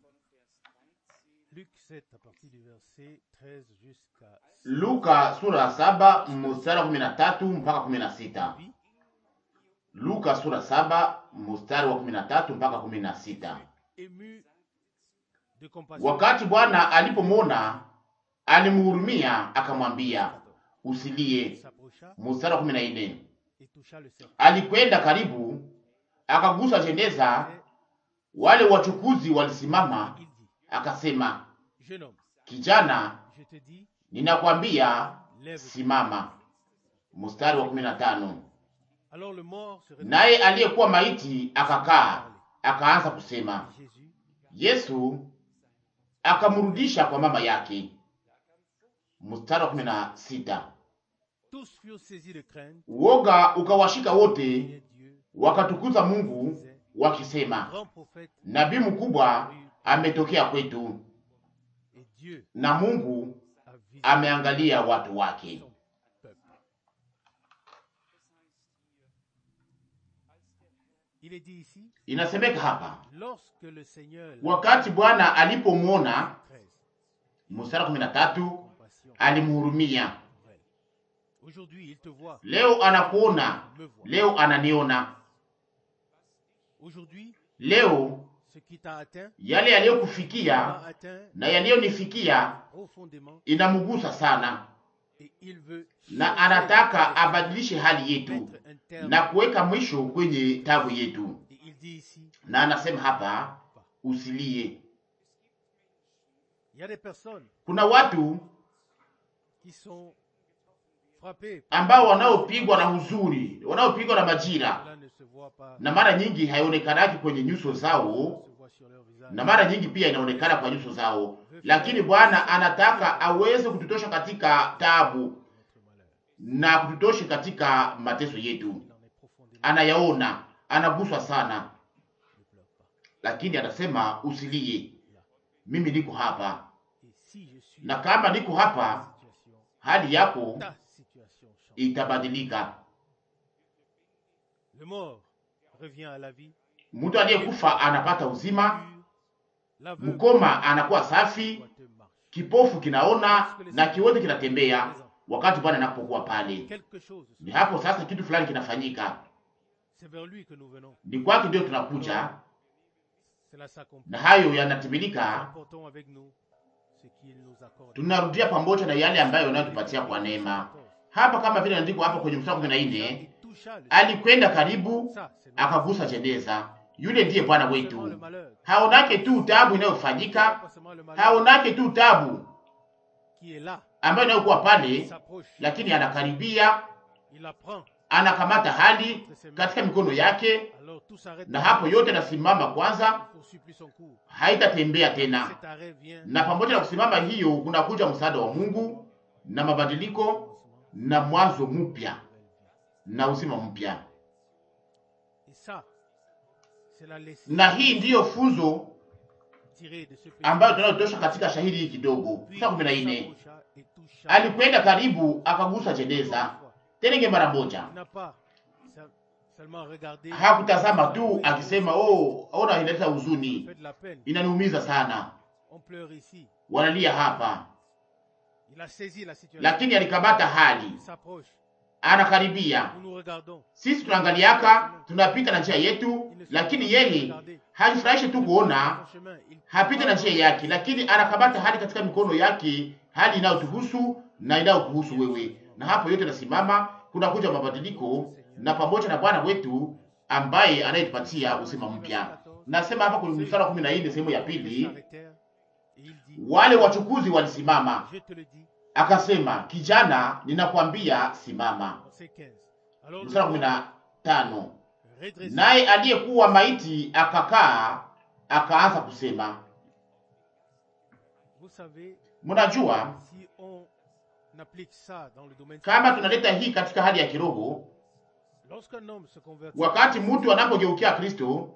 Luka sura 7 mstari 13 mpaka 16. Luka sura 7 mstari wa 13 mpaka 16. Wakati Bwana alipomwona alimhurumia, akamwambia usilie. Mstari wa 14. Alikwenda karibu akagusa jeneza, wale wachukuzi walisimama, akasema, kijana, ninakwambia simama. Mstari wa 15. Naye aliyekuwa maiti akakaa, akaanza kusema. Yesu akamrudisha kwa mama yake. Mstari wa 16. Uoga ukawashika wote, wakatukuza Mungu wakisema, nabii mkubwa ametokea kwetu, na Mungu ameangalia watu wake. Inasemeka hapa, wakati Bwana alipomwona, mstari 13, alimhurumia. Leo anakuona, leo ananiona. Leo yale yaliyokufikia na yaliyonifikia inamugusa sana, na anataka abadilishe hali yetu na kuweka mwisho kwenye tabu yetu. Na anasema hapa, usilie. Kuna watu ambao wanaopigwa na huzuni, wanaopigwa na majira, na mara nyingi haionekanaji kwenye nyuso zao, na mara nyingi pia inaonekana kwa nyuso zao, lakini Bwana anataka aweze kututosha katika taabu na kututosha katika mateso yetu. Anayaona, anaguswa sana, lakini anasema usilie, mimi niko hapa. Na kama niko hapa, hali yako itabadilika. Mtu aliyekufa anapata uzima, mkoma anakuwa safi, kipofu kinaona, na kiwete kinatembea wakati Bwana anapokuwa pale. Ni hapo sasa kitu fulani kinafanyika. Ni kwake ndio tunakuja, na hayo yanatimilika. Tunarudia pamoja na yale ambayo anatupatia kwa neema. Hapa kama vile andiko hapa kwenye mstari 14, alikwenda karibu akagusa jeneza. Yule ndiye Bwana wetu. Haonake tu tabu inayofanyika, haonake tu tabu ambayo inayokuwa pale, lakini anakaribia, anakamata hali katika mikono yake, na hapo yote nasimama kwanza, haitatembea tena. Na pamoja na kusimama hiyo, kunakuja msaada wa Mungu na mabadiliko na mwanzo mpya na uzima mpya. Na hii ndiyo funzo ambayo tunayotosha katika shahidi hii kidogo. Saa 14, alikwenda karibu akagusa jeneza tena mara moja. Hakutazama tu akisema, oh, ona inaleta huzuni, inaniumiza sana, wanalia hapa. Lakini alikamata hali, anakaribia. Sisi tunaangaliaka, tunapita na njia yetu, lakini yeye hajifurahishi tu kuona, hapita na njia yake, lakini anakamata hali katika mikono yake, hali inayotuhusu na inayokuhusu wewe. Na hapo yote nasimama, kuna kuja mabadiliko, na pamoja na Bwana wetu ambaye anayetupatia uzima mpya. Nasema hapa kwenye mstari wa 14 sehemu ya pili, wale wachukuzi walisimama, akasema, kijana, ninakwambia simama. Mstari wa 15, naye aliyekuwa maiti akakaa, akaanza kusema. Mnajua, kama tunaleta hii katika hali ya kiroho, wakati mtu anapogeukia Kristo,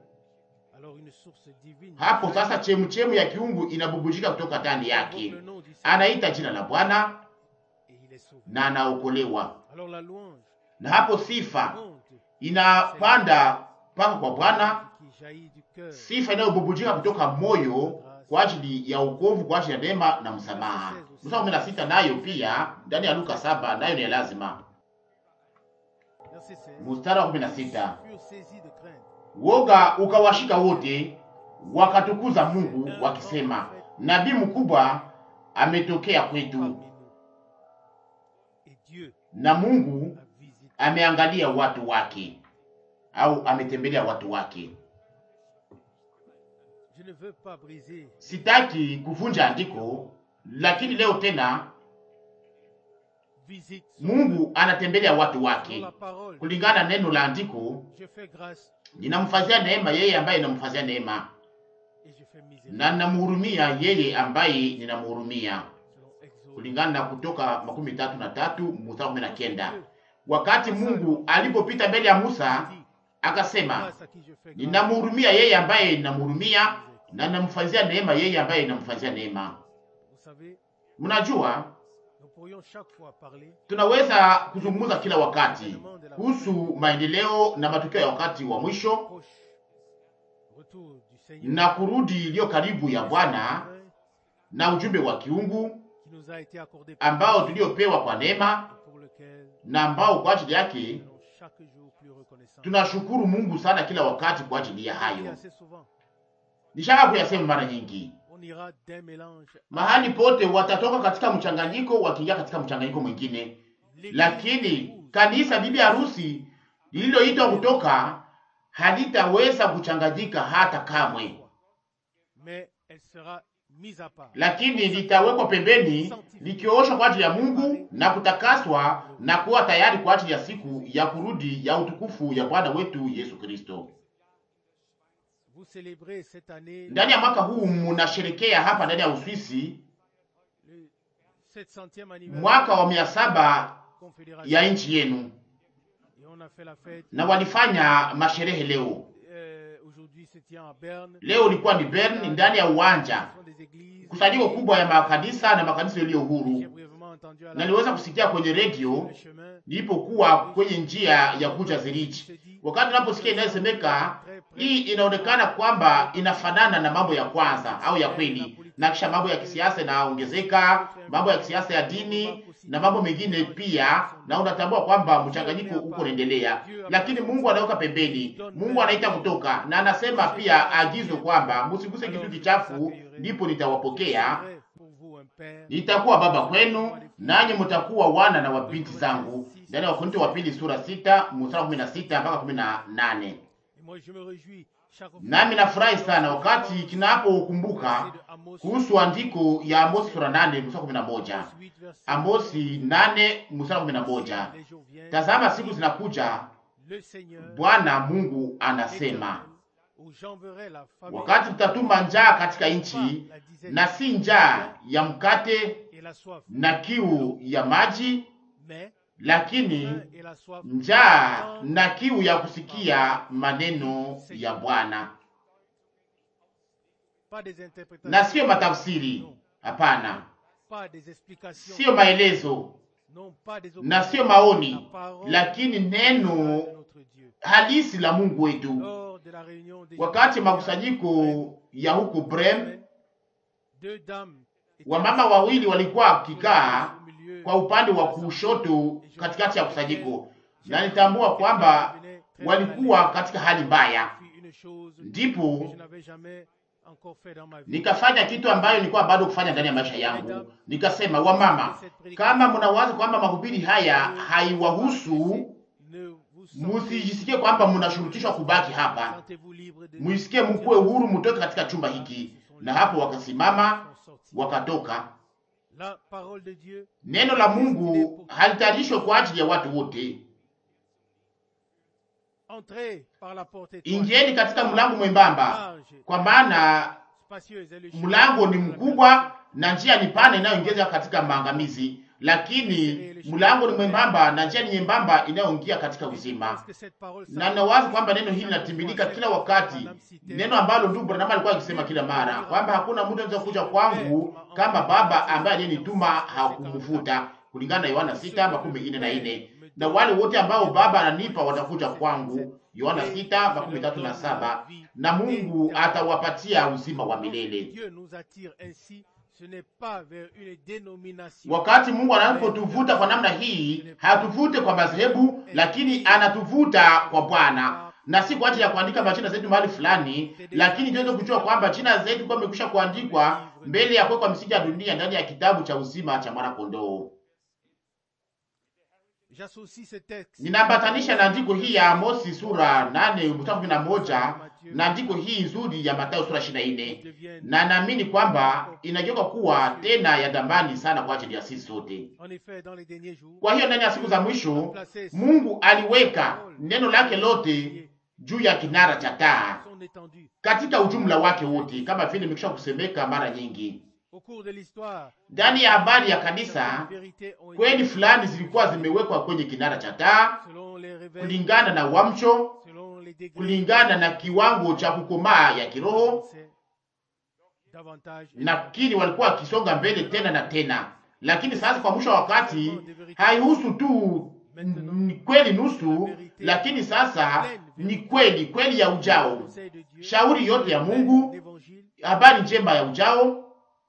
hapo sasa chemchemu ya kiungu inabubujika kutoka ndani yake. Anaita jina la Bwana na anaokolewa. Na hapo sifa inapanda mpaka kwa Bwana sifa inayobubujika kutoka moyo kwa ajili ya wokovu, kwa ajili ya neema na msamaha. Mstari 16 nayo pia ndani ya Luka 7 nayo ni lazima. Mstari wa 16, woga ukawashika wote, wakatukuza Mungu wakisema, nabii mkubwa ametokea kwetu, na Mungu ameangalia watu wake, au ametembelea watu wake. Sitaki kuvunja andiko, lakini leo tena Mungu anatembelea watu wake kulingana neno la andiko. Ninamfanyia neema yeye ambaye ninamfanyia neema, na ninamhurumia yeye ambaye ninamhurumia, kulingana na Kutoka 33 mstari 19. Wakati Mungu alipopita mbele ya Musa akasema, ninamhurumia yeye ambaye ninamhurumia, na ninamfanyia neema yeye ambaye ninamfanyia neema. Mnajua, tunaweza kuzungumza kila wakati kuhusu maendeleo na matokeo ya wakati wa mwisho na kurudi iliyo karibu ya Bwana na ujumbe wa kiungu ambao tuliopewa kwa neema na ambao kwa ajili yake tunashukuru Mungu sana kila wakati kwa ajili ya hayo. Nishaka kuyasema mara nyingi, mahali pote watatoka katika mchanganyiko wakiingia katika mchanganyiko mwingine, lakini kanisa bibi harusi lililoitwa kutoka halitaweza kuchanganyika hata kamwe, lakini litawekwa pembeni likioshwa kwa ajili ya Mungu na kutakaswa na kuwa tayari kwa ajili ya siku ya kurudi ya utukufu ya Bwana wetu Yesu Kristo. Ndani ya mwaka huu mnasherekea hapa ndani ya Uswisi mwaka wa 700 ya nchi yenu, na walifanya masherehe leo. Leo ilikuwa ni Bern, ndani ya uwanja, kusanyiko kubwa ya makanisa na makanisa yaliyo huru. Na niweza kusikia kwenye radio nilipokuwa kwenye njia ya kuja Zurich, wakati naposikia inayosemeka hii, inaonekana kwamba inafanana na mambo ya kwanza au ya kweli, na kisha mambo ya kisiasa inaongezeka, mambo ya kisiasa ya dini na mambo mengine pia, na unatambua kwamba mchanganyiko uko unaendelea, lakini Mungu anaweka pembeni. Mungu anaita kutoka, na anasema pia agizo kwamba msiguse kitu kichafu, ndipo nitawapokea, nitakuwa baba kwenu, nanyi mtakuwa wana na wabinti zangu. Ndani ya Wakorintho wa pili sura 6 mstari 16 mpaka 18. Nami nafurahi sana wakati kinapokumbuka kuhusu andiko ya Amosi sura 8 mstari 11. Amosi 8 mstari 11. Tazama siku zinakuja, Bwana Mungu anasema, wakati nitatuma njaa katika nchi, na si njaa ya mkate na kiu ya maji, lakini njaa na kiu ya kusikia maneno ya Bwana. Na sio matafsiri, hapana, sio maelezo na sio maoni, lakini neno halisi la Mungu wetu. Wakati makusanyiko ya huko Brem, wamama wawili walikuwa wakikaa kwa upande wa kushoto katikati ya kusanyiko, na nitambua kwamba walikuwa katika hali mbaya. Ndipo nikafanya kitu ambayo nilikuwa bado kufanya ndani ya maisha yangu. Nikasema, wamama, kama mnawaza kwamba mahubiri haya haiwahusu, musijisikie kwamba mnashurutishwa kubaki hapa, muisikie mkuwe uhuru, mtoke katika chumba hiki. Na hapo wakasimama wakatoka. Neno la Mungu halitayarishwe kwa ajili ya watu wote. Ingieni katika mlango mwembamba, kwa maana mlango ni mkubwa na njia ni pana inayoingia katika maangamizi, lakini mlango ni mwembamba na njia ni nyembamba inayoingia katika uzima. Na nawaza kwamba neno hili linatimilika kila wakati, neno ambalo ndugu Branham alikuwa akisema kila mara kwamba hakuna mtu anaweza kuja kwangu kama Baba ambaye alinituma hakumvuta, kulingana na Yohana 6:44. Na wale wote ambao Baba ananipa watakuja kwangu, Yohana 6:37, na Mungu atawapatia uzima wa milele. Wakati Mungu anapotuvuta kwa namna hii, hatuvute kwa madhehebu, lakini anatuvuta kwa Bwana, na si kwa ajili ya kuandika majina zetu mahali fulani, lakini tuweze kujua kwamba jina zetu kwa imekwisha kuandikwa mbele ya kuwekwa misingi ya dunia ndani ya kitabu cha uzima cha mwana kondoo. Ninambatanisha na andiko hii ya Amosi sura 8:11 na andiko hii nzuri ya Mathayo sura 24, na naamini kwamba inageuka kuwa tena ya damani sana kwa ajili ya sisi sote. Kwa hiyo ndani ya siku za mwisho Mungu aliweka neno lake lote juu ya kinara cha taa katika ujumla wake wote, kama vile nimekwisha kusemeka mara nyingi. Ndani ya habari ya kanisa, kweli fulani zilikuwa zimewekwa kwenye kinara cha taa kulingana na uamsho, kulingana na kiwango cha kukomaa ya kiroho, lakini walikuwa wakisonga mbele tena na tena. Lakini sasa kwa mwisho wa wakati haihusu tu kweli nusu, lakini sasa ni kweli ya ujao, shauri yote ya Mungu, habari njema ya ujao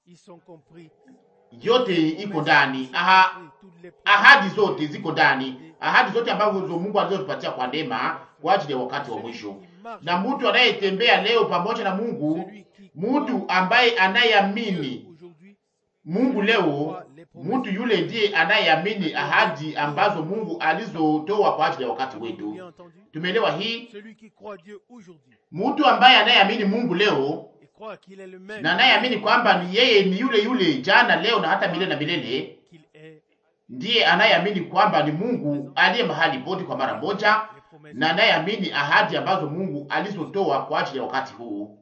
yote iko ndani. Ahadi zote ziko ndani, ahadi zote ambazo Mungu alizotupatia kwa neema kwa ajili ya wakati wa mwisho. Na mtu anayetembea leo pamoja na Mungu, mtu ambaye anayeamini Mungu leo, mtu yule ndiye anayeamini ahadi ambazo Mungu alizotoa kwa ajili ya wakati wetu. Tumeelewa hii? Mtu ambaye anayeamini Mungu leo na anayeamini kwamba ni yeye ni yule jana, leo na hata milele na milele, ndiye anayeamini kwamba ni Mungu aliye mahali pote kwa mara moja, na anayeamini ahadi ambazo Mungu alizotoa kwa ajili ya wakati huu.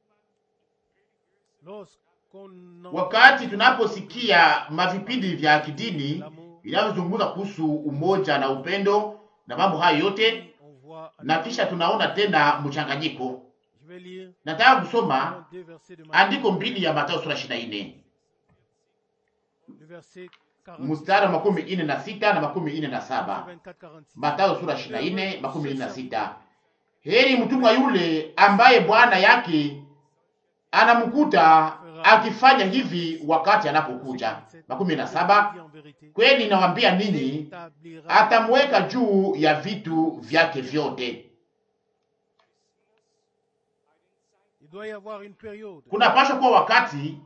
Wakati tunaposikia mavipindi vya kidini vinavyozungumza kuhusu umoja na upendo na mambo hayo yote, na kisha tunaona tena mchanganyiko, nataka kusoma andiko mbili ya Mathayo sura 24 mstari wa 46 na 47. Mathayo sura 24 46. Heri mtumwa yule ambaye bwana yake anamkuta akifanya hivi wakati anapokuja. 47. Kweli nawaambia ninyi, atamweka juu ya vitu vyake vyote. Kuna pasha kwa wakati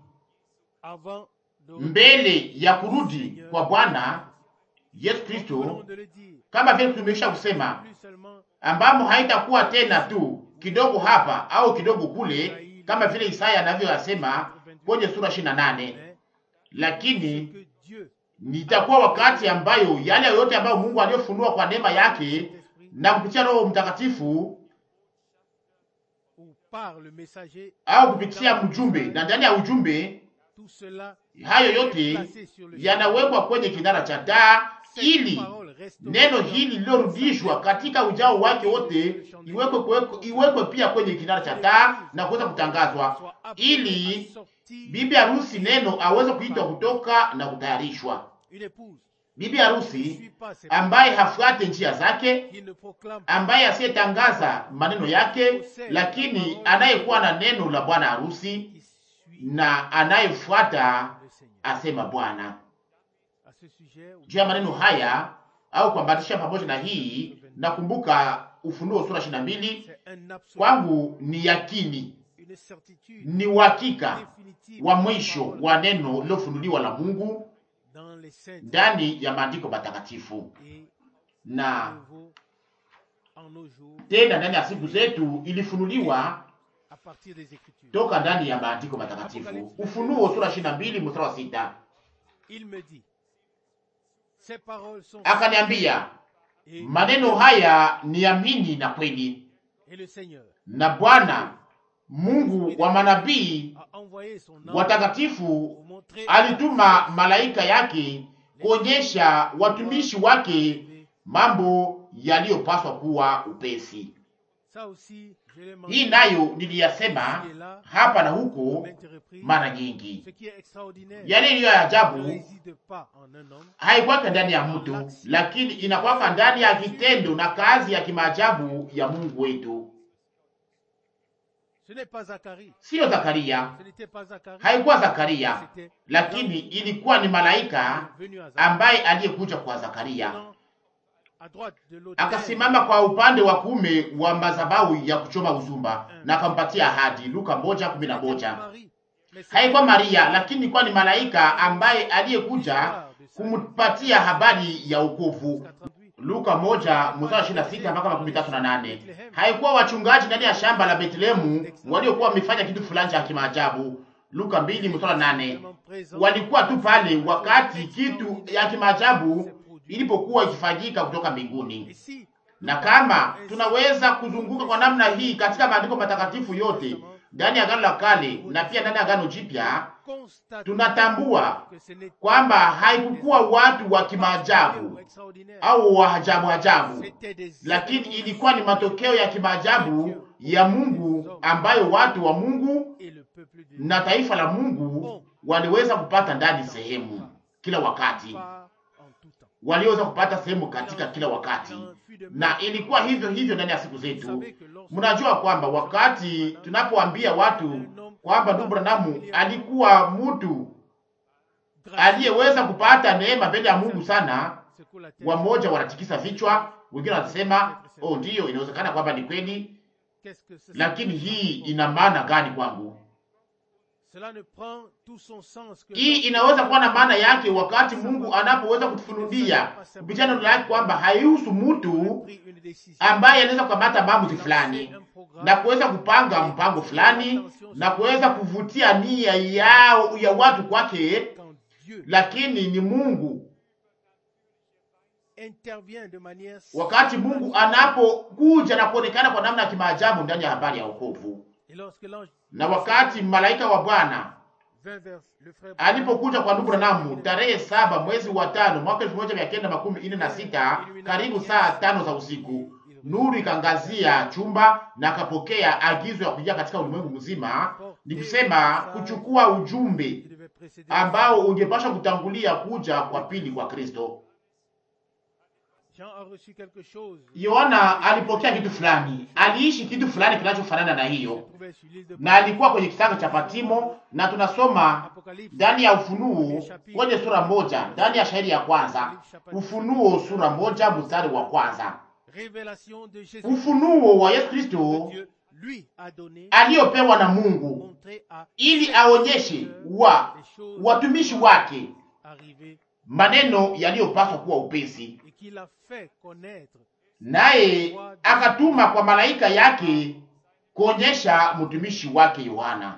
mbele ya kurudi kwa Bwana Yesu Kristo, kama vile tumekwisha kusema, ambamo haitakuwa tena tu kidogo hapa au kidogo kule, kama vile Isaya anavyosema kwenye sura 28, lakini nitakuwa wakati ambayo yale yote ambayo Mungu aliyofunua kwa neema yake na kupitia Roho Mtakatifu au kupitia mjumbe, na ndani ya ujumbe hayo yote yanawekwa kwenye kinara cha taa, ili neno hili lilorudishwa katika ujao wake wote iwekwe pia kwenye kinara cha taa na kuweza kutangazwa, ili bibi harusi neno aweze kuitwa kutoka na kutayarishwa. Bibi harusi ambaye hafuate njia zake, ambaye asiyetangaza maneno yake, lakini anayekuwa na neno la bwana harusi na anayefuata asema Bwana. Juu ya maneno haya au kuambatisha pamoja na hii, nakumbuka Ufunuo sura 22. Kwangu ni yakini, ni uhakika wa mwisho wa neno lilofunuliwa la Mungu ndani ya maandiko matakatifu, na tena ndani ya siku zetu ilifunuliwa toka ndani ya maandiko matakatifu. Ufunuo sura 22 mstari wa 6. Akaniambia, maneno haya ni amini na kweli, na Bwana Mungu wa manabii watakatifu alituma malaika yake kuonyesha watumishi wake mambo yaliyopaswa kuwa upesi. Hii nayo niliyasema hapa na huko mara nyingi. Yale iliyo ya ajabu haikuwaka ndani ya mtu, lakini inakuwaka ndani ya kitendo na kazi ya kimaajabu ya Mungu wetu. Sio Zakaria, haikuwa Zakaria, lakini ilikuwa ni malaika ambaye aliyekuja kwa Zakaria, akasimama kwa upande wa kuume wa madhabahu ya kuchoma uzumba na akampatia ahadi. Luka 1:11. Haikuwa Maria, lakini ilikuwa ni malaika ambaye aliyekuja kumpatia habari ya wokovu. Luka 1:26-38. Haikuwa wachungaji ndani ya shamba la Bethlehemu waliokuwa wamefanya kitu fulani cha kimaajabu. Luka 2:8. Walikuwa tu pale wakati kitu ya kimaajabu ilipokuwa ikifanyika kutoka mbinguni. Na kama tunaweza kuzunguka kwa namna hii katika maandiko matakatifu yote ndani ya Agano la Kale na pia ndani ya Agano Jipya, tunatambua kwamba haikukuwa watu wa kimaajabu au wa ajabu, lakini ilikuwa ni matokeo ya kimaajabu ya Mungu ambayo watu wa Mungu na taifa la Mungu waliweza kupata ndani sehemu kila wakati. Waliweza kupata sehemu katika kila wakati, na ilikuwa hivyo hivyo ndani ya siku zetu. Mnajua kwamba wakati tunapoambia watu kwamba ndugu Branham alikuwa mtu aliyeweza kupata neema mbele ya Mungu sana, wamoja wanatikisa vichwa, wengine wanasema oh, ndiyo, inawezekana kwamba ni kweli, lakini hii ina maana gani kwangu? Hii inaweza kuwa na maana yake wakati Mungu anapoweza kutufunulia kupitia neno lake kwamba haihusu mtu ambaye anaweza kukamata maamuzi fulani na kuweza kupanga mpango fulani na kuweza kuvutia nia yao ya watu kwake, lakini ni Mungu. Wakati Mungu anapokuja na kuonekana kwa namna ya kimaajabu ndani ya habari ya wokovu, na wakati malaika wa Bwana alipokuja kwa ndugu Branham tarehe 7 mwezi wa 5 mwaka 1946 karibu saa 5 za usiku, nuru ikangazia chumba na akapokea agizo ya kuingia katika ulimwengu mzima, ni kusema kuchukua ujumbe ambao ungepasha kutangulia kuja kwa pili kwa Kristo. Yohana alipokea kitu fulani, aliishi kitu fulani kinachofanana na hiyo, na alikuwa kwenye kisanga cha Patimo, na tunasoma ndani ya Ufunuo kwenye sura 1 ndani ya shairi ya kwanza. Ufunuo sura 1 mstari wa kwanza. Ufunuo wa Yesu Kristo aliyopewa na Mungu ili aonyeshe watumishi wake maneno yaliyopaswa kuwa upesi, naye akatuma kwa malaika yake kuonyesha mtumishi wake Yohana.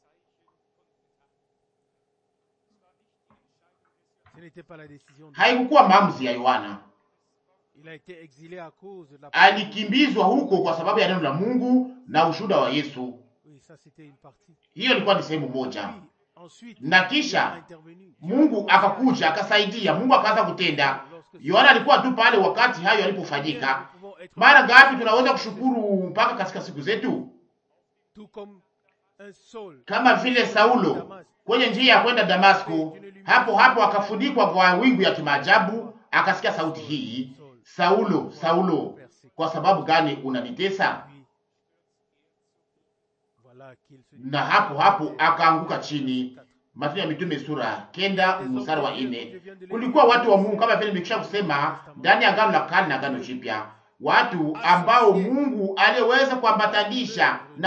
Haikukuwa maamuzi ya Yohana. Alikimbizwa huko kwa sababu ya neno la Mungu na ushuhuda wa Yesu. Hiyo ilikuwa ni sehemu moja, na kisha Mungu akakuja akasaidia, Mungu akaanza kutenda. Yohana alikuwa tu pale wakati hayo yalipofanyika. Mara ngapi tunaweza kushukuru mpaka katika siku zetu, kama vile Saulo kwenye njia ya kwenda Damasko, hapo hapo akafunikwa kwa wingu ya kimaajabu, akasikia sauti hii, Saulo, Saulo, kwa sababu gani unanitesa? Na hapo hapo akaanguka chini. Matendo ya Mitume sura 9 mstari wa 4. Kulikuwa watu wa Mungu kama vile nimekwisha kusema ndani ya Agano la Kale na Agano Jipya, watu ambao Mungu aliweza kuambatanisha na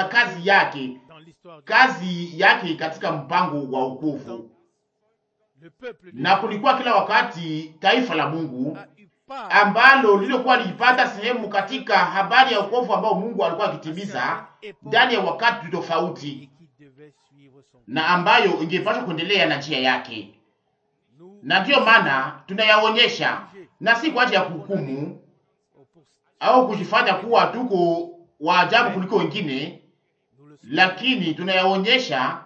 kazi yake katika mpango wa wokovu. Na kulikuwa kila wakati taifa la Mungu ambalo lilikuwa lilipata sehemu katika habari ya wokovu ambao Mungu alikuwa akitimiza ndani ya wakati tofauti, na ambayo ingepaswa kuendelea na njia yake. Na ndiyo maana tunayaonyesha, na si kwa ajili ya kuhukumu au kujifanya kuwa tuko wa ajabu kuliko wengine, lakini tunayaonyesha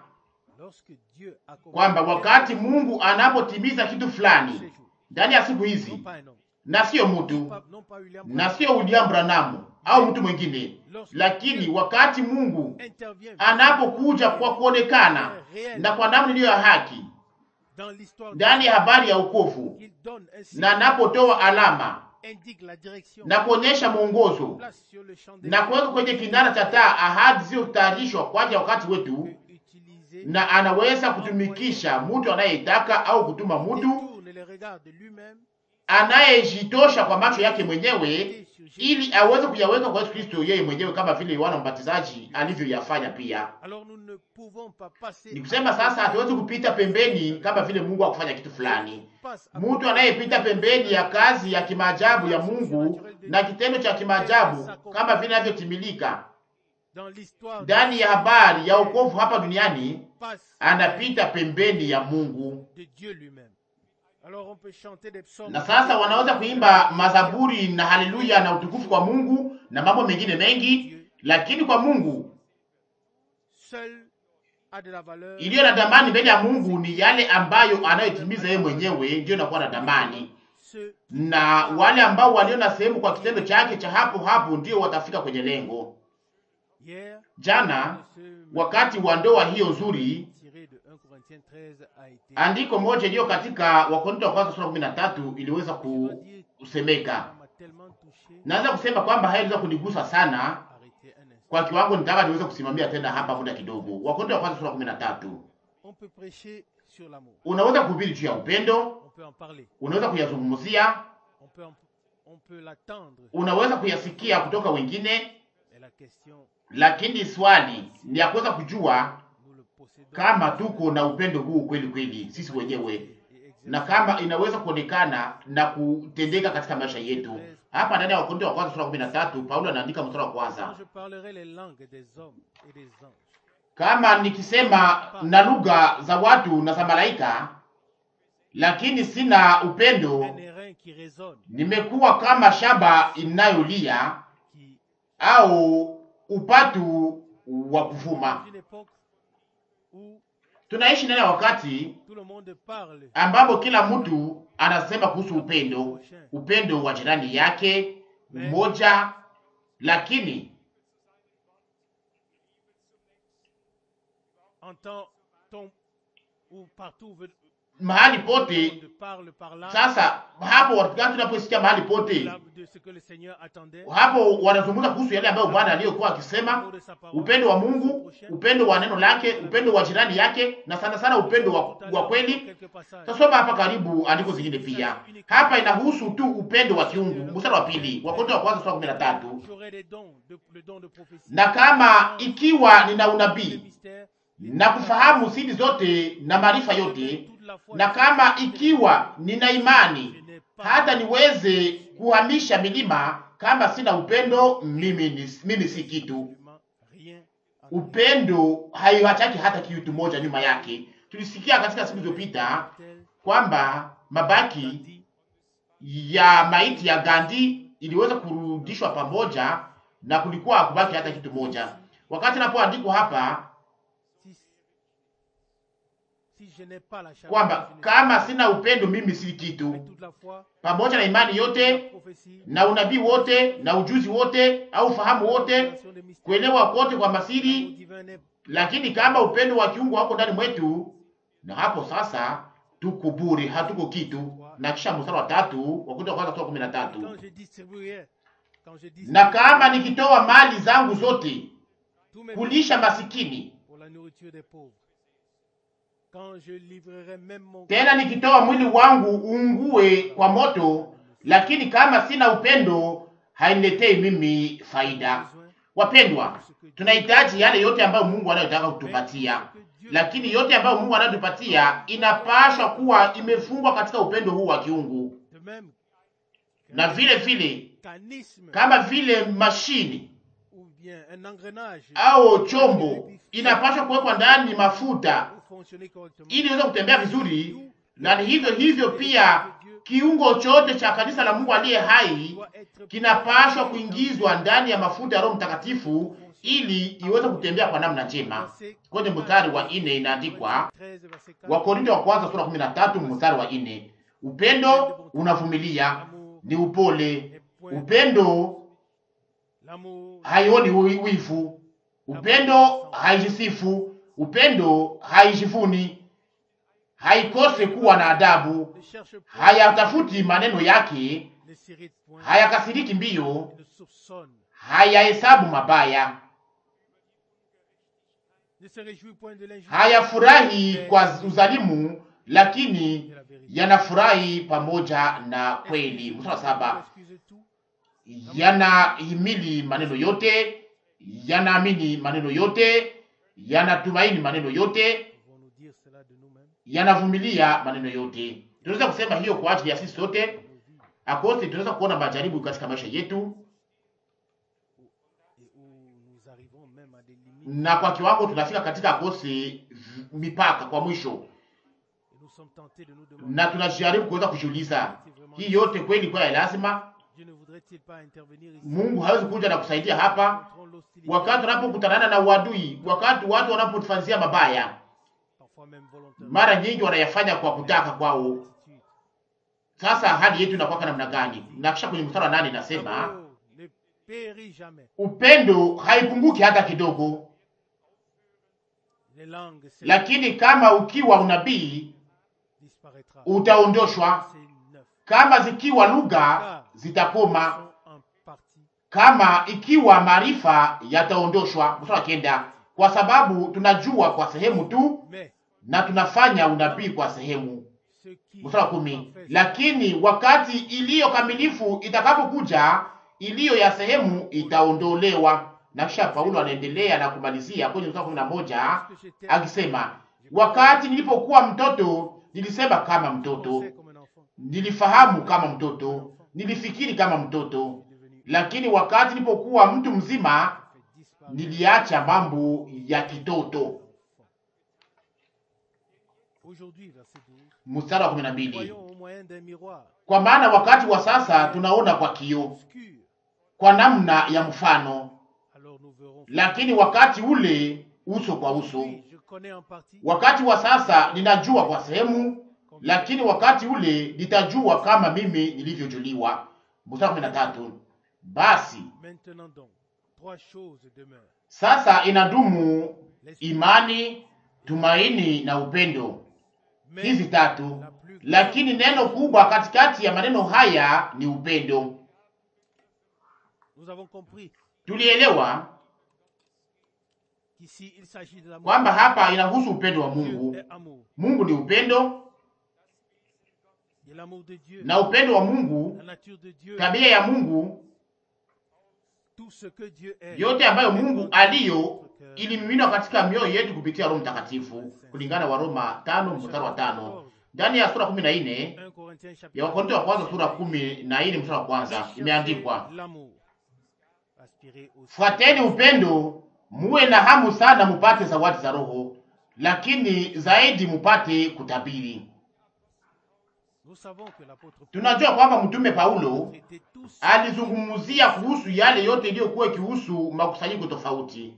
kwamba wakati Mungu anapotimiza kitu fulani ndani ya siku hizi, na sio mtu, na sio William Branham au mtu mwingine, lakini wakati Mungu anapokuja kwa kuonekana na kwa namna iliyo ya haki ndani ya habari ya wokovu, na anapotoa alama na kuonyesha mwongozo na kuweka kwenye kinara cha taa ahadi zio kutayarishwa kwa ajili ya wakati wetu, na anaweza kutumikisha mtu anayetaka au kutuma mtu anayejitosha kwa macho yake mwenyewe ili aweze kuyaweka kwa Yesu Kristo yeye mwenyewe, kama vile Yohana Mbatizaji alivyoyafanya pia. Ni kusema sasa hatuwezi kupita pembeni kama vile Mungu akufanya kitu fulani. Mtu anayepita pembeni ya kazi ya kimaajabu ya Mungu na kitendo cha kimaajabu kama vile inavyotimilika ndani ya habari ya wokovu hapa duniani, anapita pembeni ya Mungu. Na sasa wanaweza kuimba mazaburi na haleluya na utukufu kwa Mungu na mambo mengine mengi, lakini kwa Mungu iliyo na damani mbele ya Mungu ni yale ambayo anayotimiza yeye mwenyewe, ndio inakuwa na damani, na wale ambao walio na sehemu kwa kitendo chake cha hapo hapo ndio watafika kwenye lengo. Jana wakati wa ndoa hiyo nzuri, andiko moja iliyo katika Wakorintho wa kwanza sura 13 iliweza kusemeka. Naweza kusema kwamba haiweza kunigusa sana kwa kiwango nitaka niweze kusimamia tena hapa muda kidogo. Wakorintho wa kwanza sura 13. Unaweza kuhubiri juu ya upendo, unaweza kuyazungumzia, unaweza kuyasikia kutoka wengine, lakini swali ni ya kuweza kujua kama tuko na upendo huu kweli kweli sisi wenyewe, na kama inaweza kuonekana na kutendeka katika maisha yetu. Hapa ndani ya Wakorintho wa kwanza sura 13 Paulo anaandika mstari wa kwanza: kama nikisema na lugha za watu na za malaika, lakini sina upendo, nimekuwa kama shamba inayolia au upatu wa kuvuma. Tunaishi ndani ya wakati ambapo kila mtu anasema kuhusu upendo, upendo wa jirani yake mmoja, lakini mahali pote. Sasa hapo wakati tunaposikia mahali pote, hapo wanazungumza kuhusu yale ambayo Bwana aliyokuwa akisema, upendo wa Mungu, upendo wa neno lake, upendo wa jirani yake, na sana sana upendo wa kweli. Tasoma hapa karibu andiko zingine pia. Hapa inahusu tu upendo wa kiungu. Mstari wa pili, Wakorintho wa kwanza sura 13: na kama ikiwa nina unabii na kufahamu siri zote na maarifa yote, na kama ikiwa nina imani hata niweze kuhamisha milima, kama sina upendo mimi si kitu. Upendo haiwachaki hata kitu moja nyuma yake. Tulisikia katika siku zilizopita kwamba mabaki ya maiti ya Gandhi iliweza kurudishwa pamoja na kulikuwa kubaki hata kitu moja. Wakati napoandikwa hapa kwamba kama sina upendo mimi si kitu, pamoja na imani yote na unabii wote na ujuzi wote au fahamu wote, kuelewa kote kwa masiri, lakini kama upendo wa kiungu wako ndani mwetu, na hapo sasa tuko bure, hatuko kitu. Na kisha mstari wa 3 Wakorintho wa kwanza sura 13: na kama nikitoa mali zangu zote kulisha masikini, tena nikitoa mwili wangu ungue kwa moto, lakini kama sina upendo hainiletei mimi faida. Wapendwa, tunahitaji yale yote ambayo Mungu anayotaka kutupatia, lakini yote ambayo Mungu anatupatia inapaswa kuwa imefungwa katika upendo huu wa kiungu. Na vile vile kama vile mashini au chombo inapaswa kuwekwa ndani mafuta ili iweze kutembea vizuri, na hivyo hivyo pia kiungo chote cha kanisa la Mungu aliye hai kinapaswa kuingizwa ndani ya mafuta ya Roho Mtakatifu ili iweze kutembea kwa namna njema. Kwenye mstari wa 4 inaandikwa, Wakorintho wa kwanza sura 13 mstari wa 4: upendo unavumilia, ni upole. Upendo haioni wivu. Upendo haijisifu. Upendo haijivuni. Haikose kuwa na adabu. Hayatafuti maneno yake. Hayakasiriki mbio. Hayahesabu mabaya. Hayafurahi kwa uzalimu, lakini yanafurahi pamoja na kweli. Mstari 7. Yanahimili maneno yote, yanaamini maneno yote, yanatumaini maneno yote, yanavumilia maneno yote. Tunaweza kusema hiyo kwa ajili ya sisi sote. Akose tunaweza kuona majaribu katika maisha yetu, na kwa kiwango tunafika katika akose mipaka kwa mwisho, na tunajaribu kuweza kujiuliza hii yote kweli kwa ya lazima? Mungu hawezi kuja na kusaidia hapa wakati tunapokutana na uadui, wakati watu wanapotufanyia mabaya. Mara nyingi wanayafanya kwa kutaka kwao. Sasa hali yetu inakuwa namna gani? Na kisha kwenye mstari wa 8 nasema upendo haipunguki hata kidogo. Lakini kama ukiwa unabii utaondoshwa, kama zikiwa lugha zitakoma, kama ikiwa maarifa yataondoshwa. Mstari wa 9, kwa sababu tunajua kwa sehemu tu na tunafanya unabii kwa sehemu. Mstari wa 10, lakini wakati iliyo kamilifu itakapokuja, iliyo ya sehemu itaondolewa. Na kisha Paulo anaendelea na kumalizia kwenye mstari wa 11 akisema, wakati nilipokuwa mtoto nilisema kama mtoto, nilifahamu kama mtoto, nilifikiri kama mtoto, lakini wakati nilipokuwa mtu mzima niliacha mambo ya kitoto. Mstari wa 12, kwa maana wakati wa sasa tunaona kwa kioo, kwa namna ya mfano, lakini wakati ule uso kwa uso. Wakati wa sasa ninajua kwa sehemu, lakini wakati ule nitajua kama mimi nilivyojuliwa. Mstari 13, basi sasa inadumu imani, tumaini na upendo, hizi tatu, lakini neno kubwa katikati ya maneno haya ni upendo. Tulielewa kwamba hapa inahusu upendo wa Mungu. Mungu ni upendo, na upendo wa Mungu, tabia ya Mungu, yote ambayo Mungu aliyo ilimiminwa katika mioyo yetu kupitia Roho Mtakatifu, kulingana wa Roma 5 mstari wa 5. Ndani ya sura 14 ya Wakorintho wa kwanza sura 14 mstari wa kwanza imeandikwa, fuateni upendo, muwe na hamu sana mupate zawadi za Roho, lakini zaidi mupate kutabiri. Tunajua kwamba mtume Paulo alizungumzia kuhusu yale yote iliyokuwa ikihusu makusanyiko tofauti,